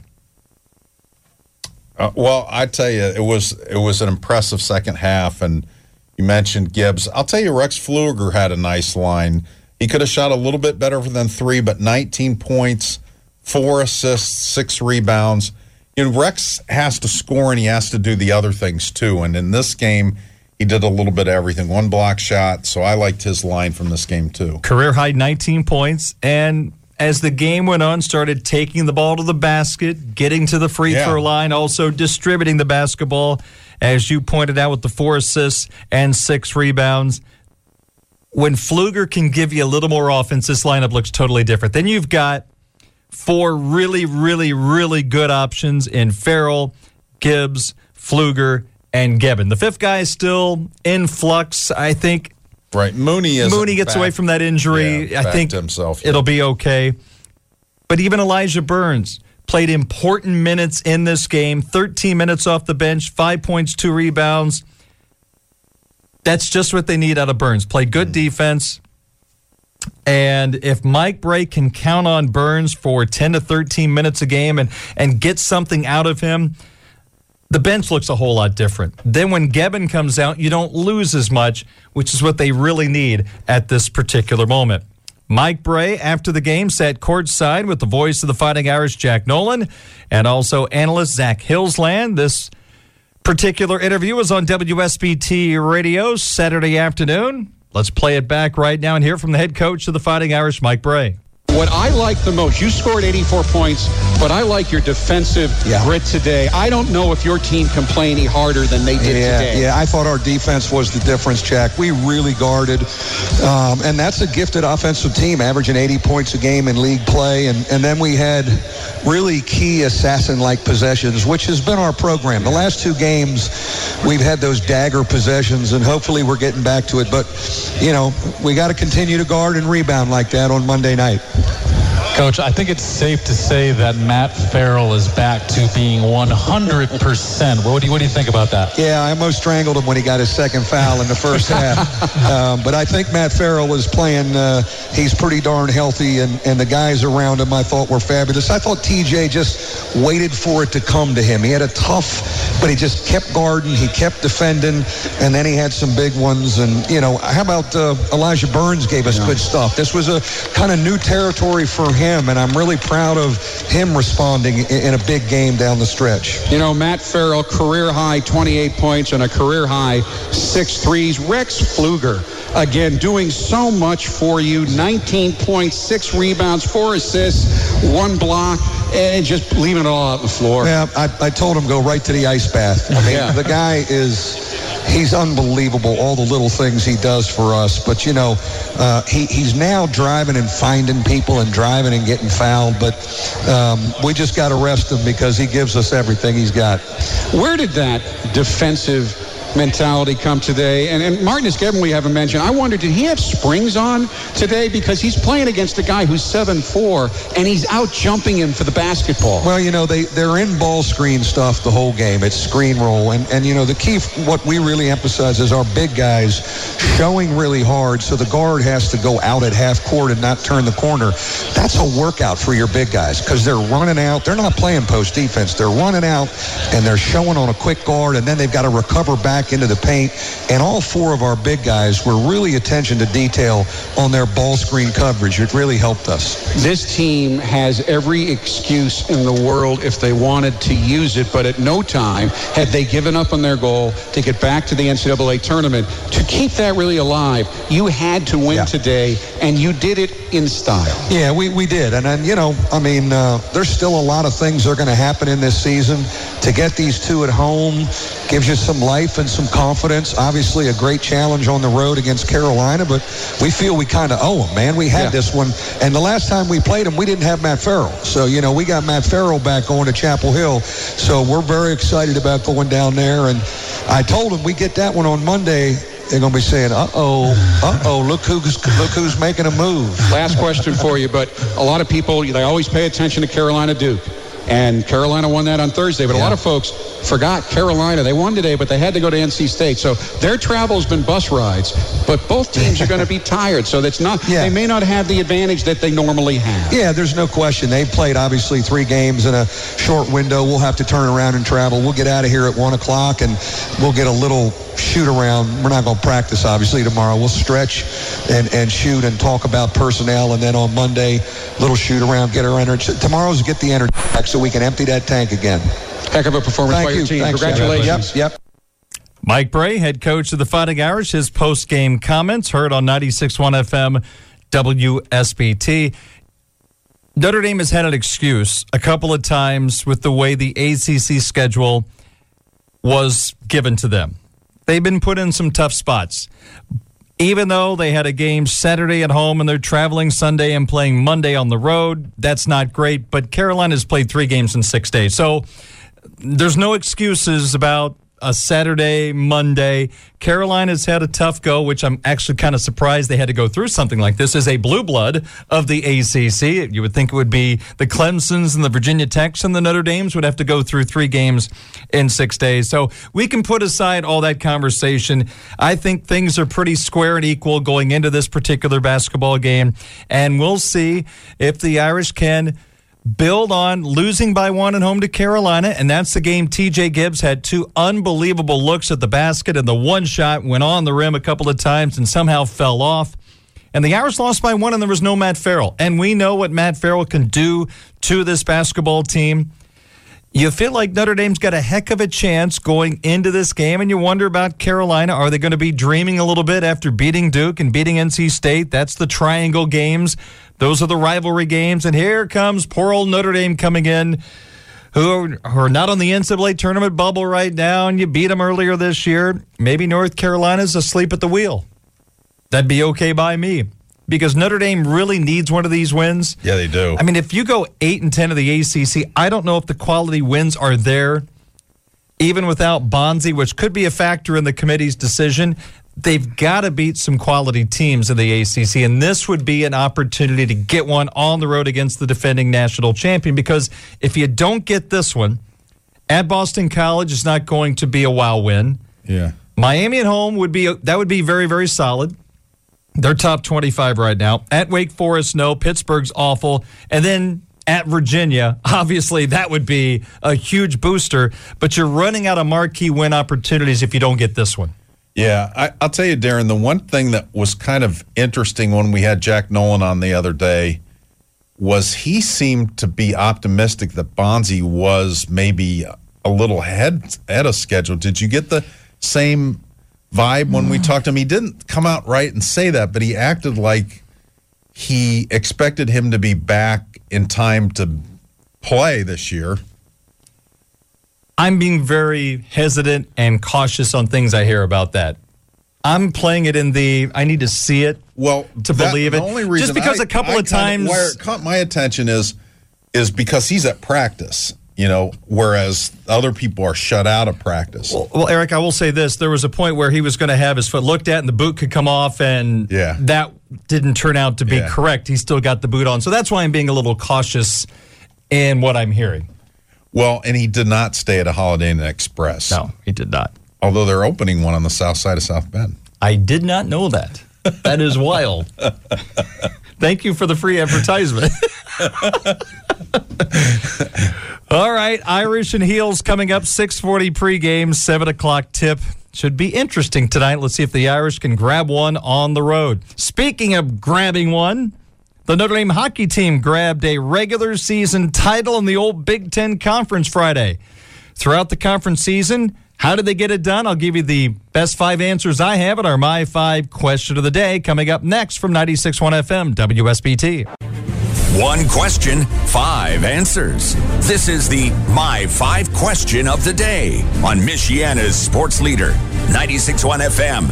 Well, I tell you, it was an impressive second half, and you mentioned Gibbs. I'll tell you, Rex Pfluger had a nice line. He could have shot a little bit better than 3, but 19 points, 4 assists, 6 rebounds. You know, Rex has to score, and he has to do the other things too. And in this game, he did a little bit of everything. 1 block shot, so I liked his line from this game too. Career high 19 points, and as the game went on, started taking the ball to the basket, getting to the free throw line, also distributing the basketball, as you pointed out, with the 4 assists and 6 rebounds. When Pfluger can give you a little more offense, this lineup looks totally different. Then you've got 4 really, really, really good options in Farrell, Gibbs, Pfluger, and Gebbin. The 5th guy is still in flux, I think. Right, Mooney gets away from that injury. I think it'll be okay. But even Elijah Burns played important minutes in this game. 13 minutes off the bench, 5 points, 2 rebounds. That's just what they need out of Burns. Play good defense. And if Mike Bray can count on Burns for 10 to 13 minutes a game and get something out of him, the bench looks a whole lot different. Then when Gebbin comes out, you don't lose as much, which is what they really need at this particular moment. Mike Bray, after the game, sat courtside with the voice of the Fighting Irish, Jack Nolan, and also analyst Zach Hillsland. This particular interview was on WSBT Radio Saturday afternoon. Let's play it back right now and hear from the head coach of the Fighting Irish, Mike Bray. What I like the most, you scored 84 points, but I like your defensive grit today. I don't know if your team can play any harder than they did today. Yeah, I thought our defense was the difference, Jack. We really guarded, and that's a gifted offensive team, averaging 80 points a game in league play, and then we had really key assassin-like possessions, which has been our program. The last 2 games, we've had those dagger possessions, and hopefully we're getting back to it. But, you know, we got to continue to guard and rebound like that on Monday night. Coach, I think it's safe to say that Matt Farrell is back to being 100%. What do you think about that? Yeah, I almost strangled him when he got his second foul in the first half. But I think Matt Farrell is playing. He's pretty darn healthy, and the guys around him I thought were fabulous. I thought TJ just waited for it to come to him. He had a tough, but he just kept guarding. He kept defending, and then he had some big ones. And, you know, how about Elijah Burns gave us good stuff. This was a kind of new territory for him, and I'm really proud of him responding in a big game down the stretch. You know, Matt Farrell, career high 28 points and a career high 6 threes. Rex Pfluger, again, doing so much for you. 19 points, 6 rebounds, 4 assists, 1 block, and just leaving it all out on the floor. Yeah, I told him go right to the ice bath. I mean, the guy he's unbelievable, all the little things he does for us. But, you know, he's now driving and finding people and driving and getting fouled. But we just got to rest him because he gives us everything he's got. Where did that defensive mentality come today? And Martinez Gebbin, we haven't mentioned. I wonder, did he have springs on today? Because he's playing against a guy who's 7'4", and he's out jumping him for the basketball. Well, you know, they're in ball screen stuff the whole game. It's screen roll. And you know, the key, what we really emphasize is our big guys showing really hard, so the guard has to go out at half court and not turn the corner. That's a workout for your big guys because they're running out. They're not playing post defense. They're running out, and they're showing on a quick guard, and then they've got to recover back into the paint. And all 4 of our big guys were really attention to detail on their ball screen coverage. It really helped us. This team has every excuse in the world if they wanted to use it, but at no time had they given up on their goal to get back to the NCAA tournament. To keep that really alive, you had to win today, and you did it in style. Yeah, we did. And then, you know, I mean, there's still a lot of things that are going to happen in this season. To get these two at home gives you some life and some confidence. Obviously, a great challenge on the road against Carolina, but we feel we kind of owe them, man. We had this one, and the last time we played them, we didn't have Matt Farrell. So, we got Matt Farrell back going to Chapel Hill. So we're very excited about going down there. And I told them we get that one on Monday. They're going to be saying, look who's making a move. Last question for you, but a lot of people, they always pay attention to Carolina Duke. And Carolina won that on Thursday, but a lot of folks forgot Carolina. They won today, but they had to go to NC State. So their travel's been bus rides, but both teams are going to be tired. So that's not. They may not have the advantage that they normally have. Yeah, there's no question. They've played obviously 3 games in a short window. We'll have to turn around and travel. We'll get out of here at 1 o'clock, and we'll get a little shoot around. We're not going to practice obviously tomorrow. We'll stretch and shoot and talk about personnel, and then on Monday, little shoot around, get our energy. Tomorrow's get the energy back so we can empty that tank again. Heck of a performance by your team. Thanks, congratulations. Yep. Mike Bray, head coach of the Fighting Irish, his post-game comments heard on 96.1 FM WSBT. Notre Dame has had an excuse a couple of times with the way the ACC schedule was given to them. They've been put in some tough spots. Even though they had a game Saturday at home and they're traveling Sunday and playing Monday on the road, that's not great. But Carolina's played 3 games in 6 days. So there's no excuses about a Saturday, Monday. Carolina's had a tough go, which I'm actually kind of surprised they had to go through something like this as a blue blood of the ACC. You would think it would be the Clemsons and the Virginia Techs and the Notre Dames would have to go through 3 games in 6 days. So we can put aside all that conversation. I think things are pretty square and equal going into this particular basketball game, and we'll see if the Irish can build on losing by 1 at home to Carolina, and that's the game TJ Gibbs had 2 unbelievable looks at the basket, and the one shot went on the rim a couple of times and somehow fell off. And the Irish lost by 1, and there was no Matt Farrell. And we know what Matt Farrell can do to this basketball team. You feel like Notre Dame's got a heck of a chance going into this game, and you wonder about Carolina. Are they going to be dreaming a little bit after beating Duke and beating NC State? That's the triangle games. Those are the rivalry games. And here comes poor old Notre Dame coming in, who are not on the NCAA tournament bubble right now, and you beat them earlier this year. Maybe North Carolina's asleep at the wheel. That'd be okay by me, because Notre Dame really needs one of these wins. Yeah, they do. I mean, if you go 8-10 of the ACC, I don't know if the quality wins are there, even without Bonzi, which could be a factor in the committee's decision. They've got to beat some quality teams in the ACC, and this would be an opportunity to get one on the road against the defending national champion, because if you don't get this one, at Boston College is not going to be a wow win. Yeah. Miami at home would be very, very solid. They're top 25 right now. At Wake Forest, no. Pittsburgh's awful. And then at Virginia, obviously that would be a huge booster, but you're running out of marquee win opportunities if you don't get this one. Yeah, I'll tell you, Darren, the one thing that was kind of interesting when we had Jack Nolan on the other day was he seemed to be optimistic that Bonzi was maybe a little ahead of schedule. Did you get the same vibe when we talked to him? He didn't come out right and say that, but he acted like he expected him to be back in time to play this year. I'm being very hesitant and cautious on things I hear about that. I'm playing it in I need to see it to believe it. The only reason just because a couple of times where it caught my attention is because he's at practice, whereas other people are shut out of practice. Well, Eric, I will say this. There was a point where he was going to have his foot looked at and the boot could come off, and that didn't turn out to be correct. He still got the boot on. So that's why I'm being a little cautious in what I'm hearing. Well, and he did not stay at a Holiday Inn Express. No, he did not. Although they're opening one on the south side of South Bend. I did not know that. That is wild. Thank you for the free advertisement. All right, Irish and Heels coming up, 6:40 pregame, 7 o'clock tip. Should be interesting tonight. Let's see if the Irish can grab one on the road. Speaking of grabbing one, the Notre Dame hockey team grabbed a regular season title in the old Big Ten Conference Friday. Throughout the conference season, how did they get it done? I'll give you the best 5 answers I have at our My 5 question of the day coming up next from 96.1 FM WSBT. One question, 5 answers. This is the My 5 Question of the Day on Michiana's Sports Leader, 96.1 FM,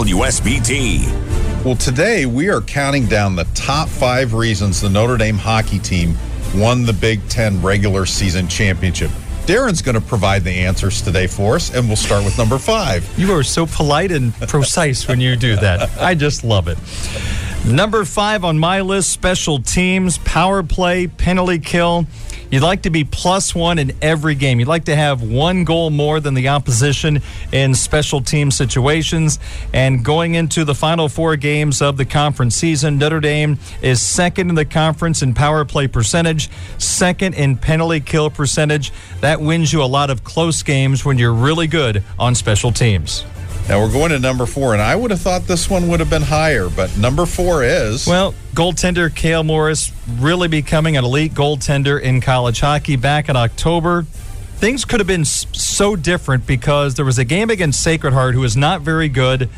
WSBT. Well, today we are counting down the top 5 reasons the Notre Dame hockey team won the Big Ten regular season championship. Darren's going to provide the answers today for us, and we'll start with number 5. You are so polite and precise when you do that. I just love it. Number 5 on my list, special teams, power play, penalty kill. You'd like to be +1 in every game. You'd like to have 1 goal more than the opposition in special team situations. And going into the final 4 games of the conference season, Notre Dame is second in the conference in power play percentage, second in penalty kill percentage. That wins you a lot of close games when you're really good on special teams. Now we're going to number 4, and I would have thought this one would have been higher, but number 4 is... Well, goaltender Cale Morris really becoming an elite goaltender in college hockey back in October. Things could have been so different because there was a game against Sacred Heart who was not very good,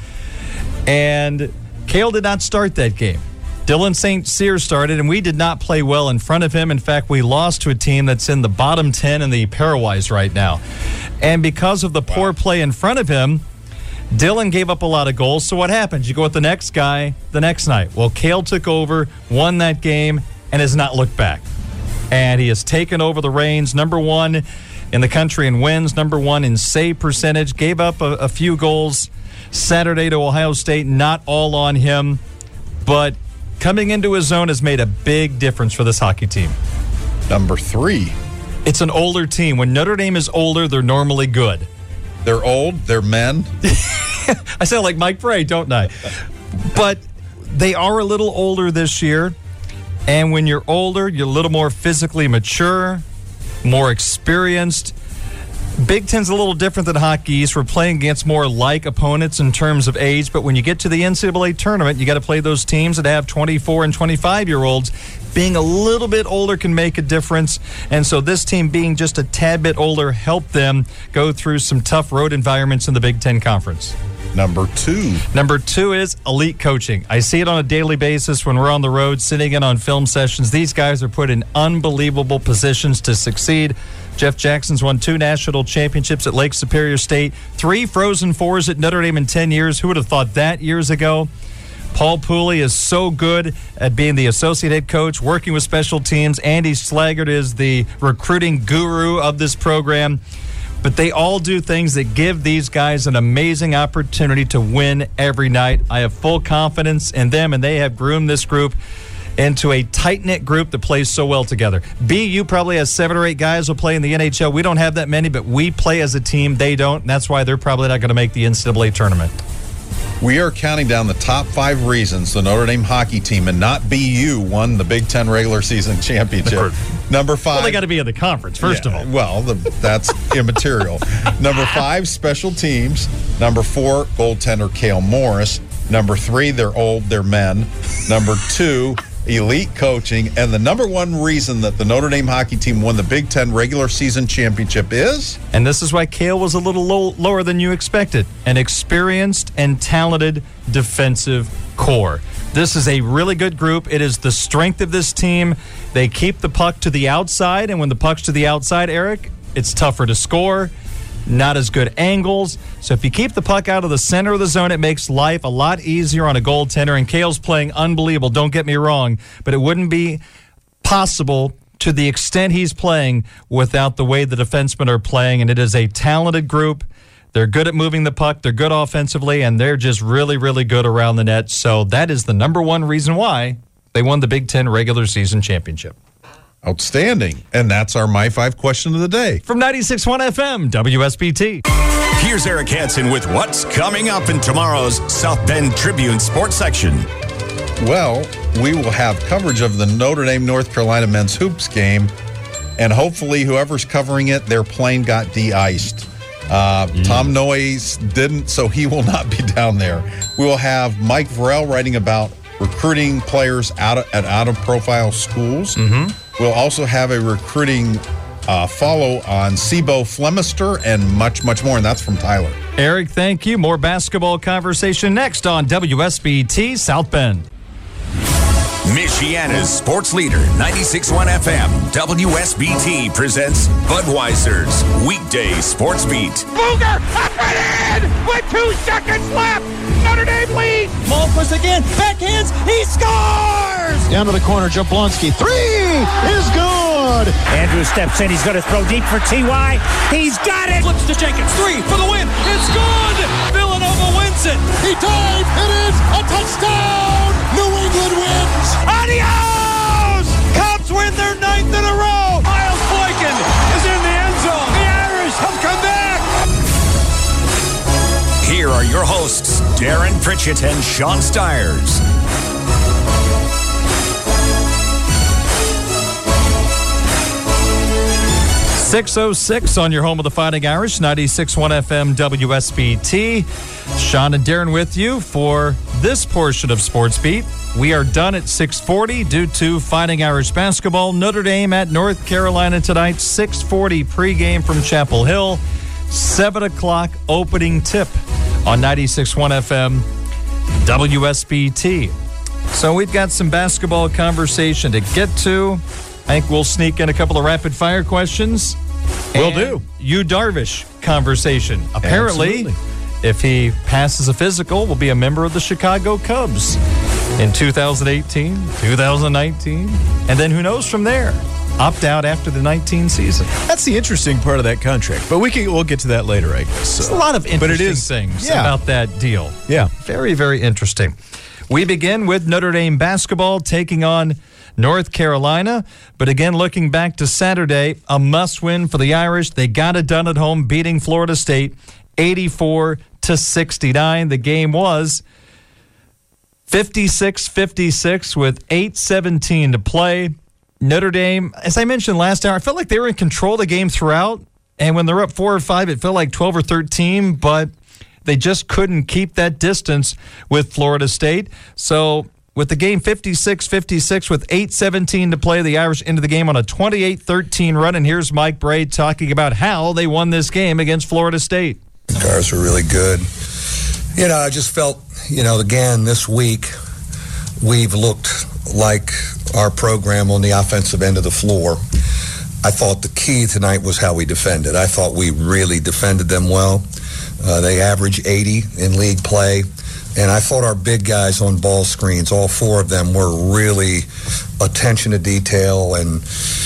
and Cale did not start that game. Dylan St. Cyr started, and we did not play well in front of him. In fact, we lost to a team that's in the bottom 10 in the pairwise right now. And because of the poor play in front of him, Dylan gave up a lot of goals, so what happens? You go with the next guy the next night. Well, Cale took over, won that game, and has not looked back. And he has taken over the reins, number 1 in the country in wins, number 1 in save percentage, gave up a few goals Saturday to Ohio State, not all on him, but coming into his zone has made a big difference for this hockey team. Number 3. It's an older team. When Notre Dame is older, they're normally good. They're old, they're men. I sound like Mike Bray, don't I? But they are a little older this year. And when you're older, you're a little more physically mature, more experienced. Big Ten's a little different than Hockey East. We're playing against more like opponents in terms of age. But when you get to the NCAA tournament, you got to play those teams that have 24 and 25-year-olds. Being a little bit older can make a difference. And so this team being just a tad bit older helped them go through some tough road environments in the Big Ten Conference. Number 2. Number 2 is elite coaching. I see it on a daily basis when we're on the road, sitting in on film sessions. These guys are put in unbelievable positions to succeed. Jeff Jackson's won 2 national championships at Lake Superior State, 3 Frozen Fours at Notre Dame in 10 years. Who would have thought that years ago? Paul Pooley is so good at being the associate head coach, working with special teams. Andy Slaggert is the recruiting guru of this program. But they all do things that give these guys an amazing opportunity to win every night. I have full confidence in them, and they have groomed this group into a tight-knit group that plays so well together. BU probably has 7 or 8 guys who play in the NHL. We don't have that many, but we play as a team. They don't, and that's why they're probably not going to make the NCAA tournament. We are counting down the top 5 reasons the Notre Dame hockey team, and not BU, won the Big Ten regular season championship. Number 5. Well, they got to be in the conference, first of all. Well, that's immaterial. Number 5, special teams. Number 4, goaltender Cale Morris. Number 3, they're old, they're men. Number 2, elite coaching. And the number 1 reason that the Notre Dame hockey team won the Big Ten regular season championship is? And this is why Cale was a little lower than you expected. An experienced and talented defensive core. This is a really good group. It is the strength of this team. They keep the puck to the outside, and when the puck's to the outside, Eric, it's tougher to score. Not as good angles. So if you keep the puck out of the center of the zone, it makes life a lot easier on a goaltender. And Cale's playing unbelievable, don't get me wrong, but it wouldn't be possible to the extent he's playing without the way the defensemen are playing. And it is a talented group. They're good at moving the puck. They're good offensively, and they're just really, really good around the net. So that is the number 1 reason why they won the Big Ten regular season championship. Outstanding. And that's our My 5 question of the day. From 96.1 FM, WSBT. Here's Eric Hansen with what's coming up in tomorrow's South Bend Tribune sports section. Well, we will have coverage of the Notre Dame North Carolina men's hoops game, and hopefully whoever's covering it, their plane got de-iced. Tom Noyes didn't, so he will not be down there. We will have Mike Varell writing about recruiting players out of profile schools. We'll also have a recruiting follow on Sebo Flemister and much, much more, and that's from Tyler. Eric, thank you. More basketball conversation next on WSBT South Bend. Michiana's sports leader, 96.1 FM, WSBT presents Budweiser's Weekday Sports Beat. Booger up and in with 2 seconds left. Notre Dame leads. Malquist again, backhands, he scores! Down to the corner, Jablonski. 3 is good. Andrews steps in, he's going to throw deep for T.Y. He's got it! Flips to Jenkins, 3 for the win, it's good! Villanova wins it! He dived, it is a touchdown! New England wins! Adios! Cubs win their 9th in a row! Miles Boykin is in the end zone. The Irish have come back! Here are your hosts, Darren Pritchett and Sean Stiers. .606 on your home of the Fighting Irish, 96.1 FM WSBT. Sean and Darren with you for this portion of Sports Beat. We are done at 6:40 due to Fighting Irish basketball. Notre Dame at North Carolina tonight, 6:40 pregame from Chapel Hill, 7 o'clock opening tip on 96.1 FM WSBT. So we've got some basketball conversation to get to. I think we'll sneak in a couple of rapid-fire questions. Will do. Yu Darvish conversation. Apparently, Absolutely. if he passes a physical, will be a member of the Chicago Cubs in 2018, 2019, and then who knows from there? Opt out after the 19 season. That's the interesting part of that contract, but we'll get to that later, I guess. There's a lot of interesting things about that deal. Yeah. Very, very interesting. We begin with Notre Dame basketball taking on North Carolina. But again, looking back to Saturday, a must-win for the Irish. They got it done at home, beating Florida State 84-69. The game was 56-56 with 8:17 to play. Notre Dame, as I mentioned last hour, I felt like they were in control of the game throughout. And when they're up 4 or 5, it felt like 12 or 13, but they just couldn't keep that distance with Florida State. So with the game 56-56 with 8:17 to play, the Irish into the game on a 28-13 run. And here's Mike Brey talking about how they won this game against Florida State. The guys were really good. I just felt, again, this week, we've looked like our program on the offensive end of the floor. I thought the key tonight was how we defended. I thought we really defended them well. They average 80 in league play. And I thought our big guys on ball screens, all 4 of them, were really attention to detail. And,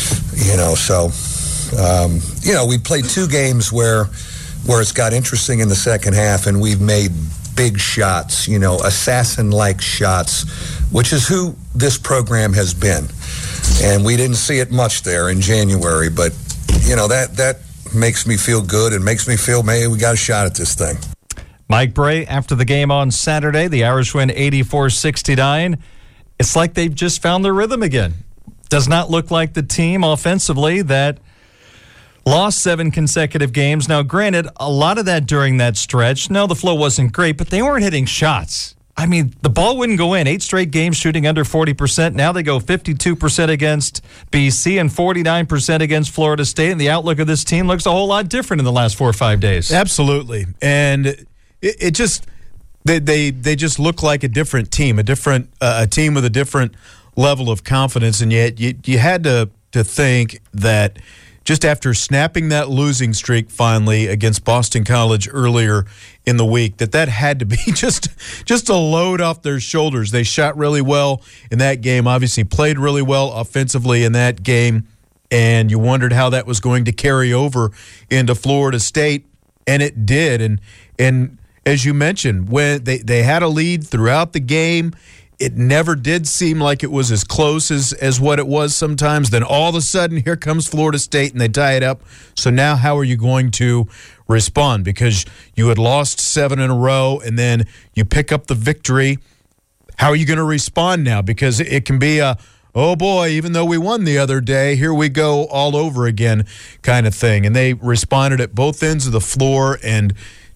we played 2 games where it's got interesting in the second half, and we've made big shots, assassin-like shots, which is who this program has been. And we didn't see it much there in January, but, that makes me feel good and makes me feel maybe we got a shot at this thing. Mike Brey, after the game on Saturday, the Irish win 84-69. It's like they've just found their rhythm again. Does not look like the team offensively that lost 7 consecutive games. Now, granted, a lot of that during that stretch, no, the flow wasn't great, but they weren't hitting shots. I mean, the ball wouldn't go in. 8 straight games shooting under 40%. Now they go 52% against BC and 49% against Florida State. And the outlook of this team looks a whole lot different in the last 4 or 5 days. Absolutely. And it just they just look like a different team, a team with a different level of confidence. And yet you had to think that just after snapping that losing streak finally against Boston College earlier in the week, that had to be just a load off their shoulders. They shot really well in that game, obviously played really well offensively in that game, and you wondered how that was going to carry over into Florida State, and it did. And as you mentioned, when they had a lead throughout the game, it never did seem like it was as close as what it was sometimes. Then all of a sudden, here comes Florida State, and they tie it up. So now how are you going to respond? Because you had lost 7 in a row, and then you pick up the victory. How are you going to respond now? Because it can be a, oh boy, even though we won the other day, here we go all over again kind of thing. And they responded at both ends of the floor and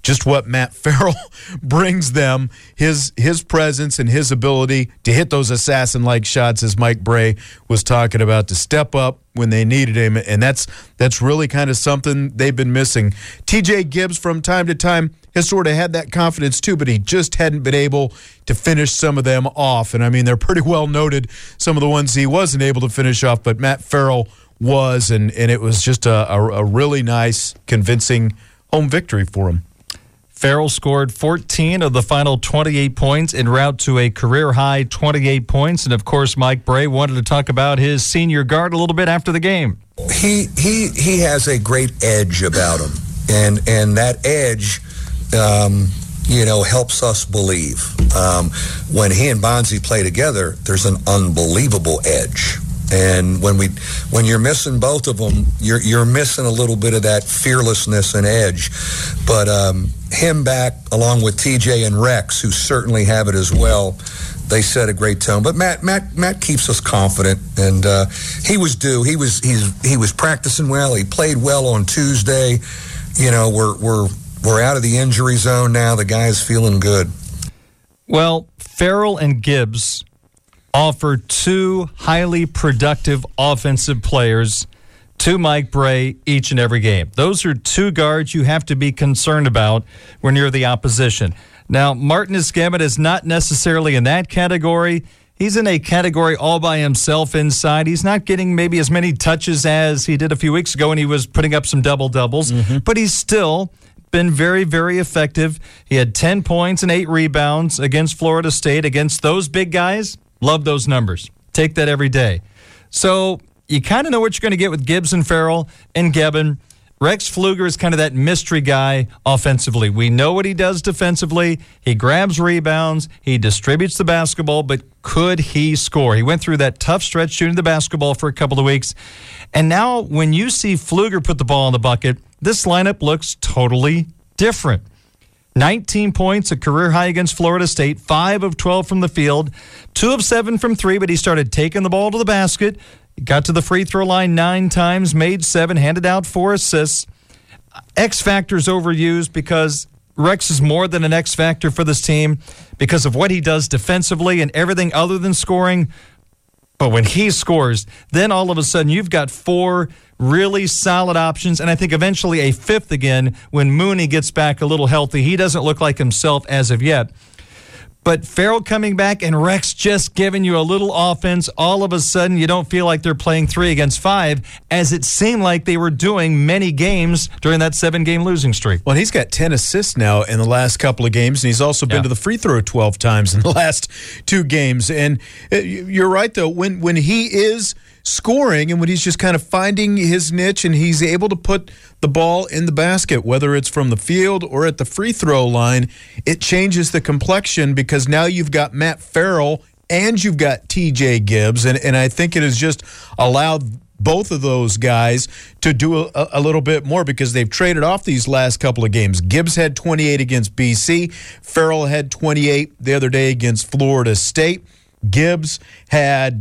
just what Matt Farrell brings them, his presence and his ability to hit those assassin-like shots, as Mike Bray was talking about, to step up when they needed him, and that's really kind of something they've been missing. TJ Gibbs from time to time has sort of had that confidence too, but he just hadn't been able to finish some of them off. And I mean, they're pretty well noted, some of the ones he wasn't able to finish off, but Matt Farrell was, and it was just a really nice, convincing home victory for him. Farrell scored 14 of the final 28 points en route to a career-high 28 points. And, of course, Mike Bray wanted to talk about his senior guard a little bit after the game. He has a great edge about him, and that edge, helps us believe. When he and Bonzi play together, there's an unbelievable edge. And when you're missing both of them, you're missing a little bit of that fearlessness and edge. But him back, along with TJ and Rex, who certainly have it as well, they set a great tone. But Matt keeps us confident, and he was due. He was practicing well. He played well on Tuesday. We're out of the injury zone now. The guy's feeling good. Well, Farrell and Gibbs offer two highly productive offensive players to Mike Bray each and every game. Those are two guards you have to be concerned about when you're the opposition. Now, Martin Escamet is not necessarily in that category. He's in a category all by himself inside. He's not getting maybe as many touches as he did a few weeks ago when he was putting up some double-doubles, but he's still been very, very effective. He had 10 points and 8 rebounds against Florida State. Against those big guys, love those numbers. Take that every day. So you kind of know what you're going to get with Gibbs and Farrell and Gebbin. Rex Pfluger is kind of that mystery guy offensively. We know what he does defensively. He grabs rebounds. He distributes the basketball, but could he score? He went through that tough stretch shooting the basketball for a couple of weeks. And now when you see Pfluger put the ball in the bucket, this lineup looks totally different. 19 points, a career high against Florida State, 5 of 12 from the field, 2 of 7 from 3, but he started taking the ball to the basket. He got to the free throw line 9 times, made 7, handed out 4 assists. X Factor's overused because Rex is more than an X Factor for this team because of what he does defensively and everything other than scoring. But when he scores, then all of a sudden you've got 4 really solid options, and I think eventually a 5th again when Mooney gets back a little healthy. He doesn't look like himself as of yet. But Farrell coming back and Rex just giving you a little offense, all of a sudden you don't feel like they're playing 3 against 5, as it seemed like they were doing many games during that 7-game losing streak. Well, he's got 10 assists now in the last couple of games, and he's also been to the free throw 12 times in the last 2 games. And you're right, though, when he is scoring and when he's just kind of finding his niche and he's able to put the ball in the basket, whether it's from the field or at the free throw line, it changes the complexion because now you've got Matt Farrell and you've got TJ Gibbs, and I think it has just allowed both of those guys to do a little bit more because they've traded off these last couple of games. Gibbs had 28 against BC. Farrell had 28 the other day against Florida State. Gibbs had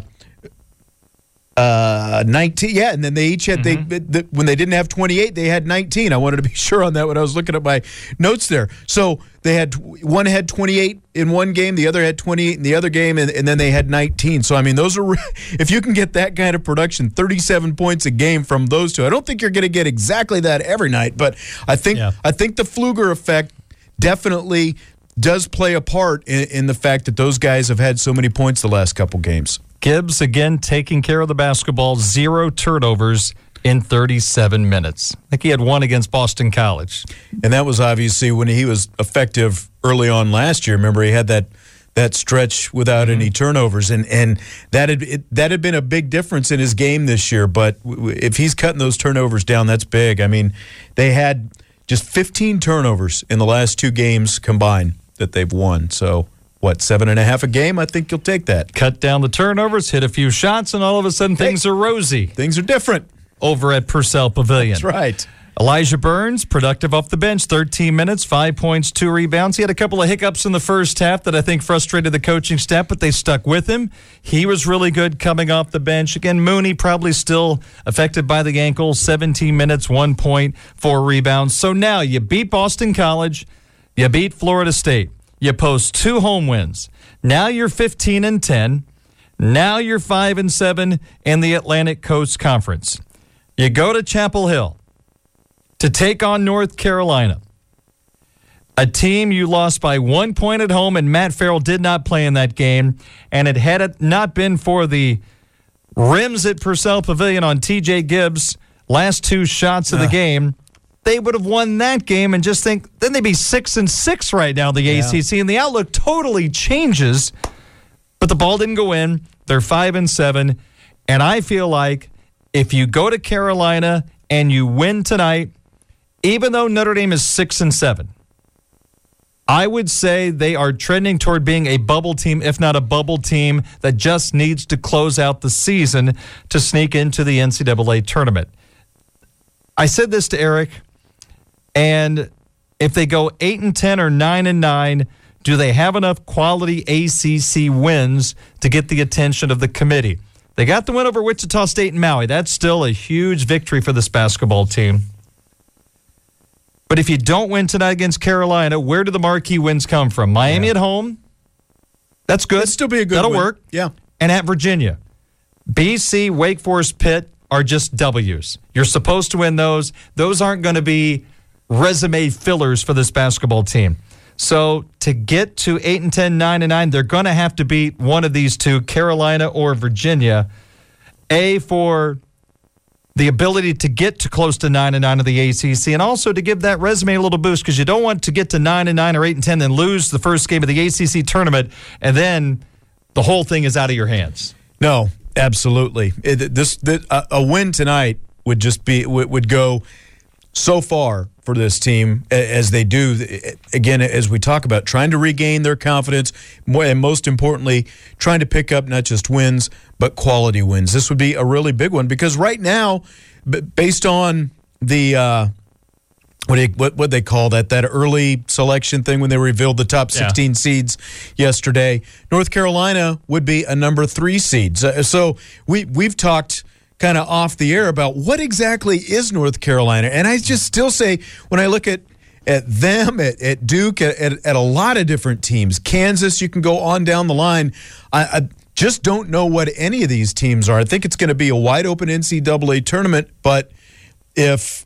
19, and then they each had when they didn't have 28, they had 19. I wanted to be sure on that when I was looking at my notes there. So they had one had 28 in one game, the other had 28 in the other game, and then they had 19. So I mean, those are if you can get that kind of production, 37 points a game from those two. I don't think you're going to get exactly that every night, but I think the Pfluger effect definitely does play a part in the fact that those guys have had so many points the last couple games. Gibbs, again, taking care of the basketball, 0 turnovers in 37 minutes. I think he had 1 against Boston College. And that was obviously when he was effective early on last year. Remember, he had that stretch without any turnovers, and that had been a big difference in his game this year. But if he's cutting those turnovers down, that's big. I mean, they had just 15 turnovers in the last 2 games combined that they've won. So 7.5 a game? I think you'll take that. Cut down the turnovers, hit a few shots, and all of a sudden things are rosy. Things are different over at Purcell Pavilion. That's right. Elijah Burns, productive off the bench, 13 minutes, 5 points, 2 rebounds. He had a couple of hiccups in the first half that I think frustrated the coaching staff, but they stuck with him. He was really good coming off the bench. Again, Mooney probably still affected by the ankle, 17 minutes, 1 point, 4 rebounds. So now you beat Boston College, you beat Florida State, you post 2 home wins. Now you're 15-10. Now you're 5-7 in the Atlantic Coast Conference. You go to Chapel Hill to take on North Carolina, a team you lost by 1 point at home, and Matt Farrell did not play in that game. And had it not been for the rims at Purcell Pavilion on TJ Gibbs' last 2 shots of the game, they would have won that game and just think, then they'd be 6-6 right now in the ACC, and the outlook totally changes. But the ball didn't go in. They're 5-7. And I feel like if you go to Carolina and you win tonight, even though Notre Dame is 6-7, I would say they are trending toward being a bubble team, if not a bubble team, that just needs to close out the season to sneak into the NCAA tournament. I said this to Eric, and if they go 8-10 or 9-9, do they have enough quality ACC wins to get the attention of the committee? They got the win over Wichita State and Maui. That's still a huge victory for this basketball team. But if you don't win tonight against Carolina, where do the marquee wins come from? Miami at home? That's good. That'd still be a good That'll win. work. Yeah. And at Virginia. BC, Wake Forest, Pitt are just W's. You're supposed to win those. Those aren't going to be resume fillers for this basketball team. So to get to 8-10, 9-9, they're going to have to beat one of these two, Carolina or Virginia, for the ability to get to close to 9-9 of the ACC, and also to give that resume a little boost, because you don't want to get to 9-9 or 8-10 and lose the first game of the ACC tournament, and then the whole thing is out of your hands. No, absolutely. A win tonight would just be would go so far for this team, as they do, again, as we talk about, trying to regain their confidence, and most importantly, trying to pick up not just wins, but quality wins. This would be a really big one, because right now, based on the, what they call that early selection thing when they revealed the top 16 seeds yesterday, North Carolina would be a number 3 seed. So we've talked kind of off the air about what exactly is North Carolina. And I just still say, when I look at them, at Duke, at a lot of different teams, Kansas, you can go on down the line, I just don't know what any of these teams are. I think it's going to be a wide open NCAA tournament, but if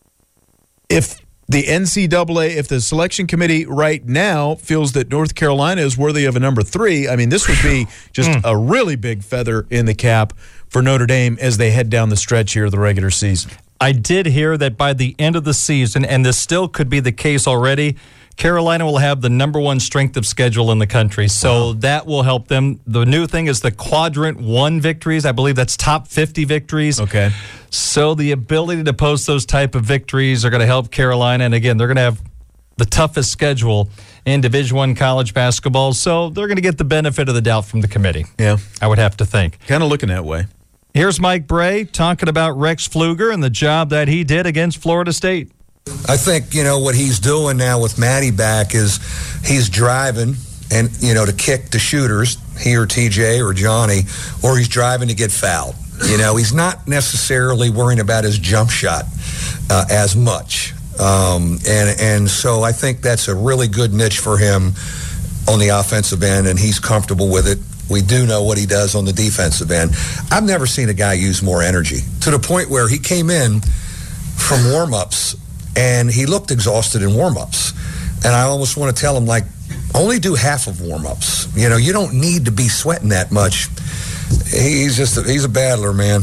the NCAA, if the selection committee right now feels that North Carolina is worthy of a number 3, I mean, this would be just a really big feather in the cap for Notre Dame as they head down the stretch here of the regular season. I did hear that by the end of the season, and this still could be the case already, Carolina will have the number 1 strength of schedule in the country. So that will help them. The new thing is the quadrant 1 victories. I believe that's top 50 victories. Okay. So the ability to post those type of victories are going to help Carolina. And again, they're going to have the toughest schedule in Division I college basketball. So they're going to get the benefit of the doubt from the committee. Yeah. I would have to think. Kind of looking that way. Here's Mike Bray talking about Rex Pfluger and the job that he did against Florida State. I think, what he's doing now with Matty back is he's driving and, to kick the shooters, he or TJ or Johnny, or he's driving to get fouled. He's not necessarily worrying about his jump shot as much. And so I think that's a really good niche for him on the offensive end, and he's comfortable with it. We do know what he does on the defensive end. I've never seen a guy use more energy, to the point where he came in from warm-ups and he looked exhausted in warm-ups. And I almost want to tell him, only do half of warm-ups. You don't need to be sweating that much. He's a battler, man.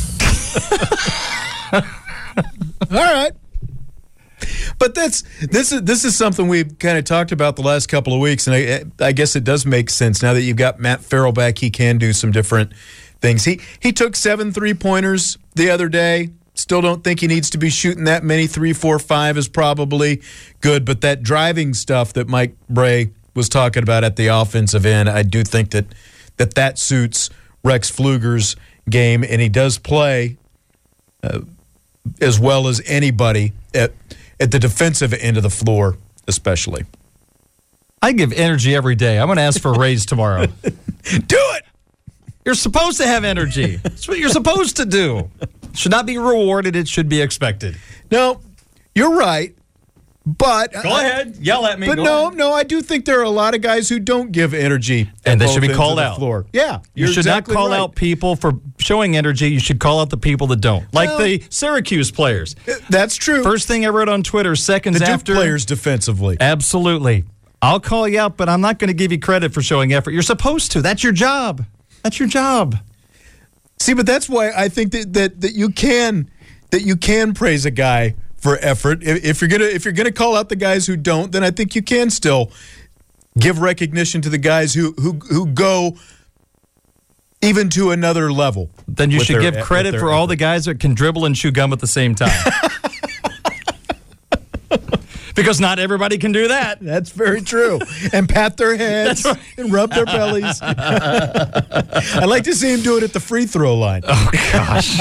All right. But this is something we've kind of talked about the last couple of weeks, and I guess it does make sense now that you've got Matt Farrell back. He can do some different things. He took 7 3-pointers the other day. Still don't think he needs to be shooting that many. 3, 4, 5 is probably good, but that driving stuff that Mike Bray was talking about at the offensive end, I do think that suits Rex Pfluger's game, and he does play as well as anybody at the defensive end of the floor, especially. I give energy every day. I'm going to ask for a raise tomorrow. Do it! You're supposed to have energy. That's what you're supposed to do. It should not be rewarded. It should be expected. No, you're right. But go ahead, yell at me. But no, I do think there are a lot of guys who don't give energy, and they should be called out. Floor. Yeah, you should exactly not call right. out people for showing energy. You should call out the people that don't, like the Syracuse players. That's true. First thing I wrote on Twitter, seconds the after Duke players defensively. Absolutely, I'll call you out, but I'm not going to give you credit for showing effort. You're supposed to. That's your job. That's your job. See, but that's why I think that you can praise a guy for effort. If you're gonna call out the guys who don't, then I think you can still give recognition to the guys who go even to another level. Then you should give credit for all the guys that can dribble and chew gum at the same time. Because not everybody can do that. That's very true. And pat their heads and rub their bellies. I'd like to see him do it at the free throw line. Oh, gosh.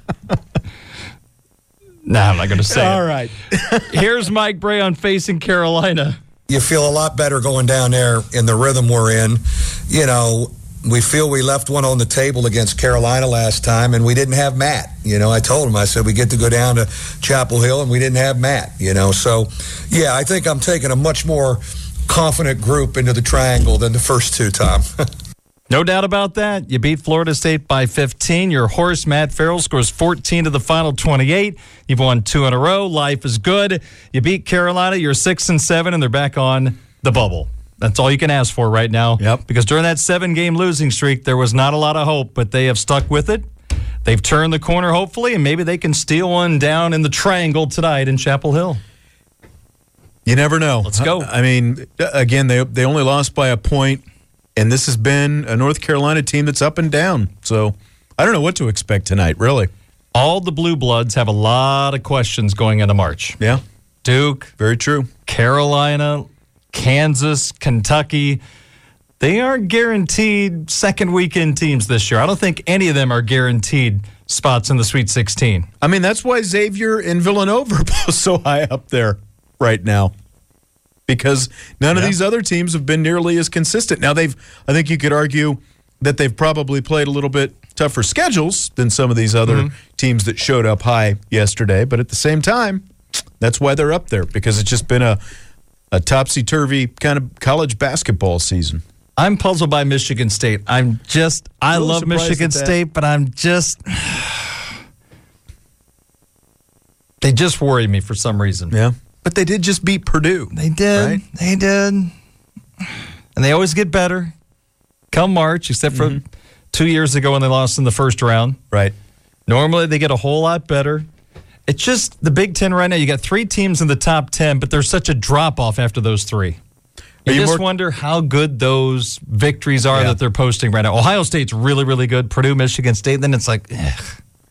No, I'm not going to say All it. right. Here's Mike Bray on Facing Carolina. You feel a lot better going down there in the rhythm we're in. You know, we feel we left one on the table against Carolina last time, and we didn't have Matt. You know, I told him, I said, we get to go down to Chapel Hill, and we didn't have Matt. You know, so, yeah, I think I'm taking a much more confident group into the triangle than the first two, Tom. No doubt about that. You beat Florida State by 15. Your horse, Matt Farrell, scores 14 to the final 28. You've won 2 in a row. Life is good. You beat Carolina. You're 6-7, and they're back on the bubble. That's all you can ask for right now. Yep. Because during that 7-game losing streak, there was not a lot of hope, but they have stuck with it. They've turned the corner, hopefully, and maybe they can steal one down in the triangle tonight in Chapel Hill. You never know. Let's go. I mean, again, they only lost by a point. And this has been a North Carolina team that's up and down. So I don't know what to expect tonight, really. All the Blue Bloods have a lot of questions going into March. Yeah. Duke. Very true. Carolina, Kansas, Kentucky. They aren't guaranteed second weekend teams this year. I don't think any of them are guaranteed spots in the Sweet 16. I mean, that's why Xavier and Villanova are both so high up there right now. Because none of these other teams have been nearly as consistent. Now, I think you could argue that they've probably played a little bit tougher schedules than some of these other teams that showed up high yesterday. But at the same time, that's why they're up there, because it's just been a topsy-turvy kind of college basketball season. I'm puzzled by Michigan State. I love Michigan State, but they just worry me for some reason. Yeah. But they did just beat Purdue. They did. Right? They did. And they always get better come March, except for 2 years ago when they lost in the first round. Right. Normally they get a whole lot better. It's just the Big Ten right now. You got 3 teams in the top 10, but there's such a drop-off after those 3. You just wonder how good those victories are that they're posting right now. Ohio State's really, really good. Purdue, Michigan State, then it's like, ugh.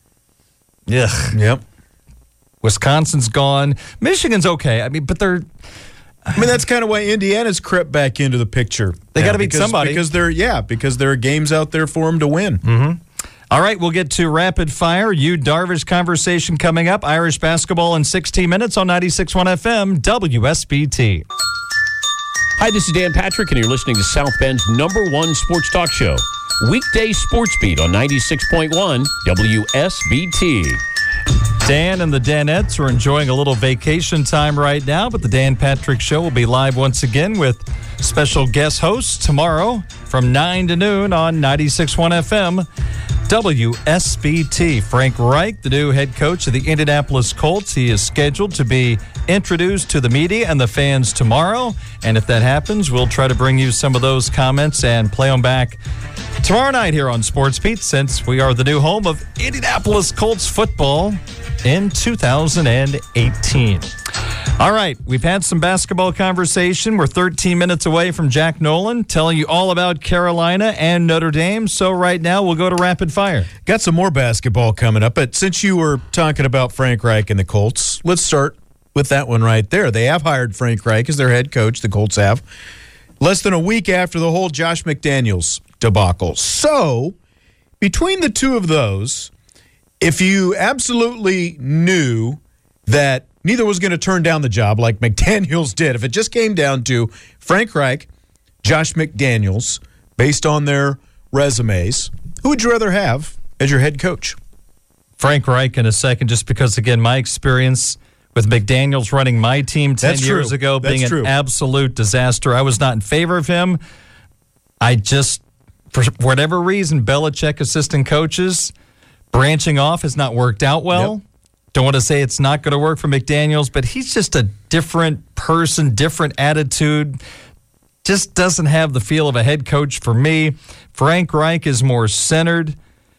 Yep. Wisconsin's gone. Michigan's okay. I mean, but they're... I mean, that's kind of why Indiana's crept back into the picture. They got to beat somebody. Because there are games out there for them to win. Mm-hmm. All right, we'll get to rapid fire. Yu Darvish conversation coming up. Irish basketball in 16 minutes on 96.1 FM, WSBT. Hi, this is Dan Patrick, and you're listening to South Bend's #1 sports talk show. Weekday Sports Beat on 96.1 WSBT. Dan and the Danettes are enjoying a little vacation time right now, but the Dan Patrick Show will be live once again with special guest hosts tomorrow from 9 to noon on 96.1 FM, WSBT. Frank Reich, the new head coach of the Indianapolis Colts, he is scheduled to be introduced to the media and the fans tomorrow. And if that happens, we'll try to bring you some of those comments and play them back tomorrow night here on Sports Beat, since we are the new home of Indianapolis Colts football in 2018. All right, we've had some basketball conversation. We're 13 minutes away from Jack Nolan telling you all about Carolina and Notre Dame. So right now we'll go to rapid fire. Got some more basketball coming up, but since you were talking about Frank Reich and the Colts, let's start with that one right there. They have hired Frank Reich as their head coach, the Colts have, less than a week after the whole Josh McDaniels debacle. So, between the two of those, if you absolutely knew that neither was going to turn down the job like McDaniels did, if it just came down to Frank Reich, Josh McDaniels, based on their resumes, who would you rather have as your head coach? Frank Reich in a second, just because, again, my experience with McDaniels running my team 10 years ago being an absolute disaster. I was not in favor of him. I just, for whatever reason, Belichick assistant coaches branching off has not worked out well. Yep. Don't want to say it's not going to work for McDaniels, but he's just a different person, different attitude. Just doesn't have the feel of a head coach for me. Frank Reich is more centered,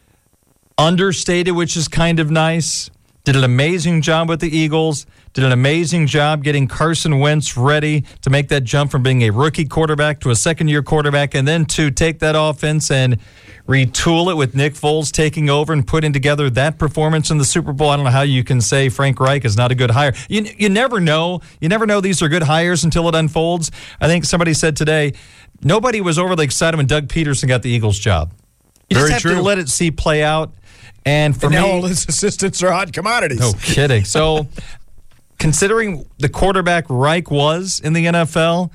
understated, which is kind of nice. Did an amazing job with the Eagles. Did an amazing job getting Carson Wentz ready to make that jump from being a rookie quarterback to a second-year quarterback, and then to take that offense and retool it with Nick Foles taking over and putting together that performance in the Super Bowl. I don't know how you can say Frank Reich is not a good hire. You never know. You never know these are good hires until it unfolds. I think somebody said today, nobody was overly excited when Doug Peterson got the Eagles job. You just have to let it play out. And for me, now all his assistants are hot commodities. No kidding. So, considering the quarterback Reich was in the NFL,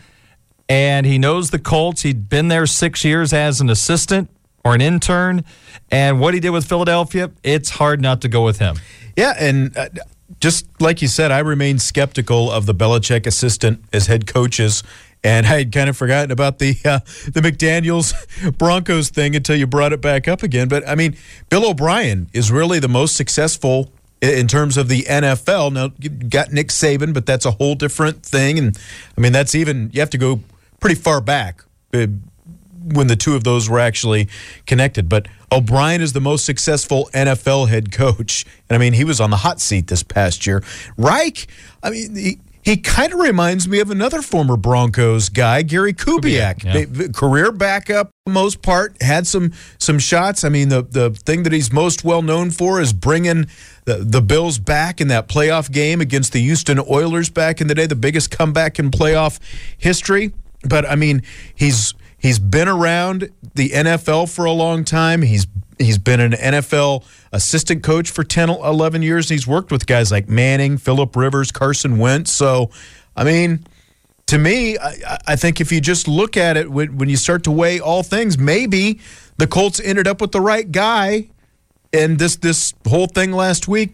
and he knows the Colts, he'd been there 6 years as an assistant or an intern, and what he did with Philadelphia, it's hard not to go with him. Yeah, and just like you said, I remain skeptical of the Belichick assistant as head coaches. And I had kind of forgotten about the McDaniels Broncos thing until you brought it back up again. But, I mean, Bill O'Brien is really the most successful in terms of the NFL. Now, you got Nick Saban, but that's a whole different thing. And, I mean, that's even – you have to go pretty far back when the two of those were actually connected. But O'Brien is the most successful NFL head coach. And, I mean, he was on the hot seat this past year. Reich, I mean – he kind of reminds me of another former Broncos guy, Gary Kubiak. Yeah. Career backup, for the most part, had some shots. I mean, the thing that he's most well known for is bringing the Bills back in that playoff game against the Houston Oilers back in the day, the biggest comeback in playoff history. But, I mean, he's been around the NFL for a long time. He's been an NFL assistant coach for 10, 11 years, and he's worked with guys like Manning, Phillip Rivers, Carson Wentz. So, I mean, to me, I think if you just look at it, when you start to weigh all things, maybe the Colts ended up with the right guy, and this whole thing last week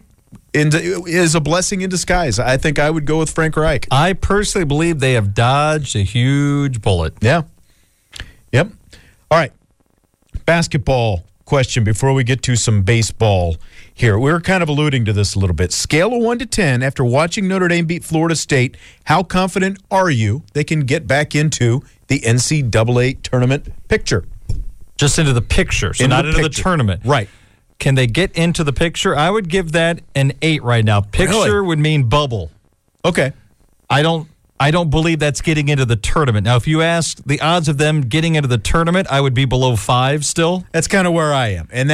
is a blessing in disguise. I think I would go with Frank Reich. I personally believe they have dodged a huge bullet. Yeah. Yep. All right. Basketball question before we get to some baseball here. We were kind of alluding to this a little bit. Scale of 1 to 10, after watching Notre Dame beat Florida State, how confident are you they can get back into the NCAA tournament picture? Just into the picture, so not into the tournament. Right. Can they get into the picture? I would give that an 8 right now. Picture would mean bubble. Okay. I don't believe that's getting into the tournament. Now, if you ask the odds of them getting into the tournament, I would be below 5 still. That's kind of where I am. And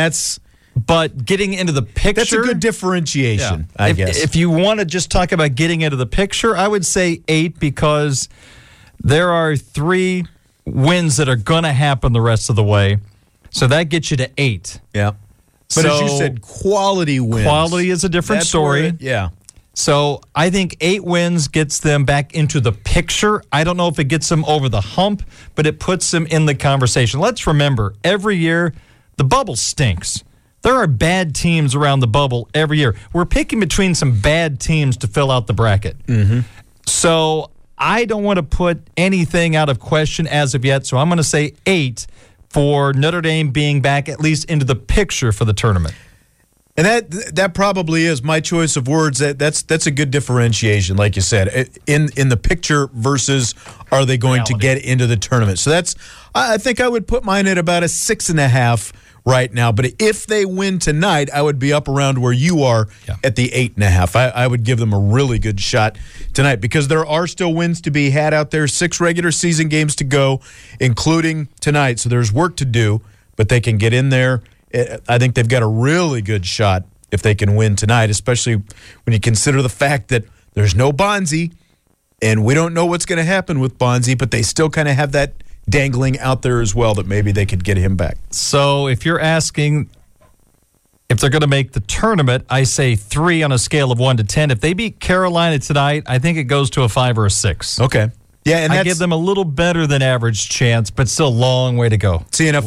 but getting into the picture. That's a good differentiation, I guess. If you want to just talk about getting into the picture, I would say 8 because there are 3 wins that are going to happen the rest of the way. So that gets you to 8. Yeah. But as you said, quality wins. Quality is a different story. Yeah. So I think 8 wins gets them back into the picture. I don't know if it gets them over the hump, but it puts them in the conversation. Let's remember, every year, the bubble stinks. There are bad teams around the bubble every year. We're picking between some bad teams to fill out the bracket. Mm-hmm. So I don't want to put anything out of question as of yet, so I'm going to say 8 for Notre Dame being back at least into the picture for the tournament. And that probably is my choice of words. That's a good differentiation, like you said, in the picture versus are they going to get into the tournament. So I think I would put mine at about a 6.5 right now. But if they win tonight, I would be up around where you are at the 8.5. I would give them a really good shot tonight because there are still wins to be had out there. 6 regular season games to go, including tonight. So there's work to do, but they can get in there. I think they've got a really good shot if they can win tonight, especially when you consider the fact that there's no Bonzi, and we don't know what's going to happen with Bonzi, but they still kind of have that dangling out there as well that maybe they could get him back. So if you're asking If they're going to make the tournament, I say 3 on a scale of 1 to 10. If they beat Carolina tonight, I think it goes to a 5 or a 6. Okay. Yeah, and I give them a little better than average chance, but still a long way to go. See, and if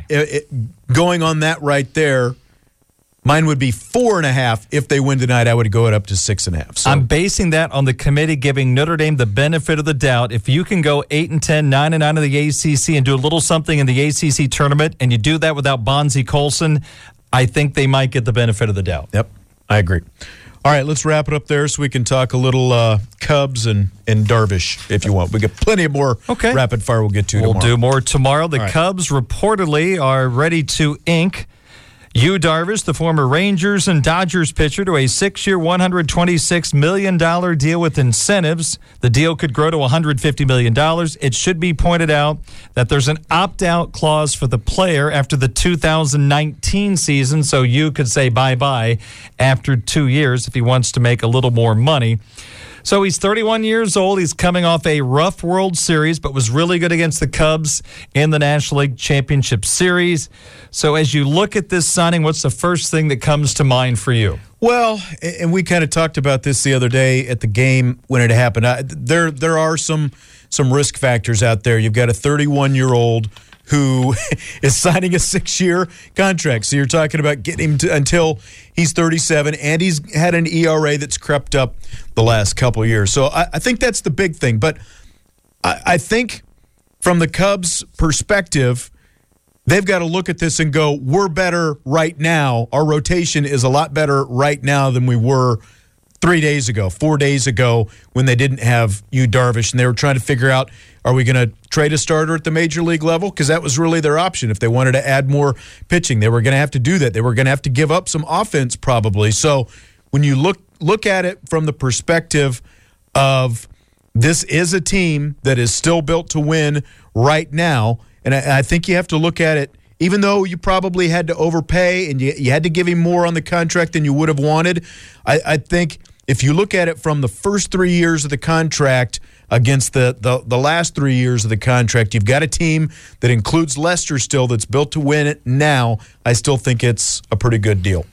going on that right there, mine would be 4.5. If they win tonight, I would go it up to 6.5. So. I'm basing that on the committee giving Notre Dame the benefit of the doubt. If you can go 8-10, 9-9 in the ACC and do a little something in the ACC tournament, and you do that without Bonzie Colson, I think they might get the benefit of the doubt. Yep, I agree. All right, let's wrap it up there so we can talk a little Cubs and Darvish if you want. We got plenty of more rapid fire we'll get to tomorrow. We'll do more tomorrow. The Cubs reportedly are ready to ink Yu Darvish, the former Rangers and Dodgers pitcher, to a 6-year, $126 million deal with incentives. The deal could grow to $150 million. It should be pointed out that there's an opt-out clause for the player after the 2019 season, so Yu could say bye-bye after 2 years if he wants to make a little more money. So he's 31 years old. He's coming off a rough World Series, but was really good against the Cubs in the National League Championship Series. So as you look at this signing, what's the first thing that comes to mind for you? Well, and we kind of talked about this the other day at the game when it happened. There are some risk factors out there. You've got a 31-year-old who is signing a 6-year contract. So you're talking about getting him until he's 37, and he's had an ERA that's crept up the last couple of years. So I think that's the big thing. But I think from the Cubs' perspective, they've got to look at this and go, we're better right now. Our rotation is a lot better right now than we were 3 days ago, 4 days ago, when they didn't have Yu Darvish, and they were trying to figure out, are we going to trade a starter at the major league level? Because that was really their option. If they wanted to add more pitching, they were going to have to do that. They were going to have to give up some offense probably. So when you look at it from the perspective of this is a team that is still built to win right now, and I think you have to look at it, even though you probably had to overpay and you had to give him more on the contract than you would have wanted, I think if you look at it from the first 3 years of the contract against the last 3 years of the contract, you've got a team that includes Lester still that's built to win it now. I still think it's a pretty good deal.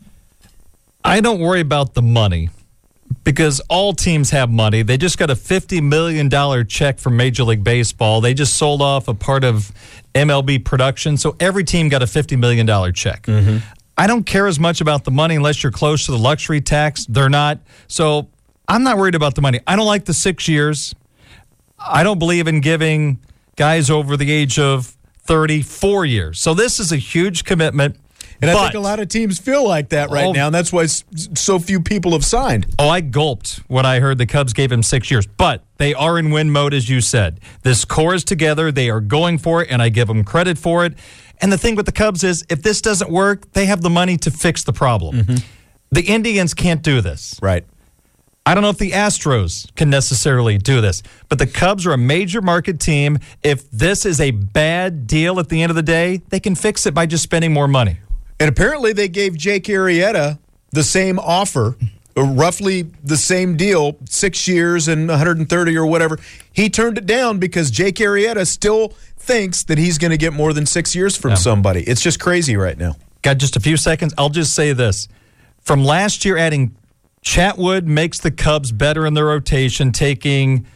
I don't worry about the money because all teams have money. They just got a $50 million check from Major League Baseball. They just sold off a part of MLB production, so every team got a $50 million check. Mm-hmm. I don't care as much about the money unless you're close to the luxury tax. They're not. So I'm not worried about the money. I don't like the 6 years. I don't believe in giving guys over the age of 30 4 years. So this is a huge commitment. And I think a lot of teams feel like that right now, and that's why so few people have signed. I gulped when I heard the Cubs gave him 6 years. But they are in win mode, as you said. This core is together. They are going for it, and I give them credit for it. And the thing with the Cubs is, if this doesn't work, they have the money to fix the problem. Mm-hmm. The Indians can't do this. Right. I don't know if the Astros can necessarily do this, but the Cubs are a major market team. If this is a bad deal at the end of the day, they can fix it by just spending more money. And apparently they gave Jake Arrieta the same offer, roughly the same deal, 6 years and 130 or whatever. He turned it down because Jake Arrieta still thinks that he's going to get more than 6 years from somebody. It's just crazy right now. Got just a few seconds. I'll just say this. From last year, adding Chatwood makes the Cubs better in their rotation, taking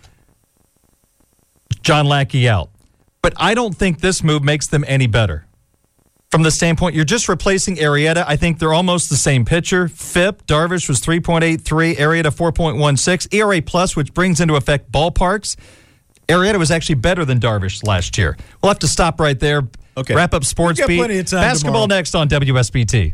John Lackey out. But I don't think this move makes them any better. From the standpoint, you're just replacing Arrieta. I think they're almost the same pitcher. FIP, Darvish was 3.83, Arrieta 4.16. ERA plus, which brings into effect ballparks. Arrieta was actually better than Darvish last year. We'll have to stop right there. Okay. Wrap up Sports Beat. Plenty of time Basketball tomorrow. Next on WSBT.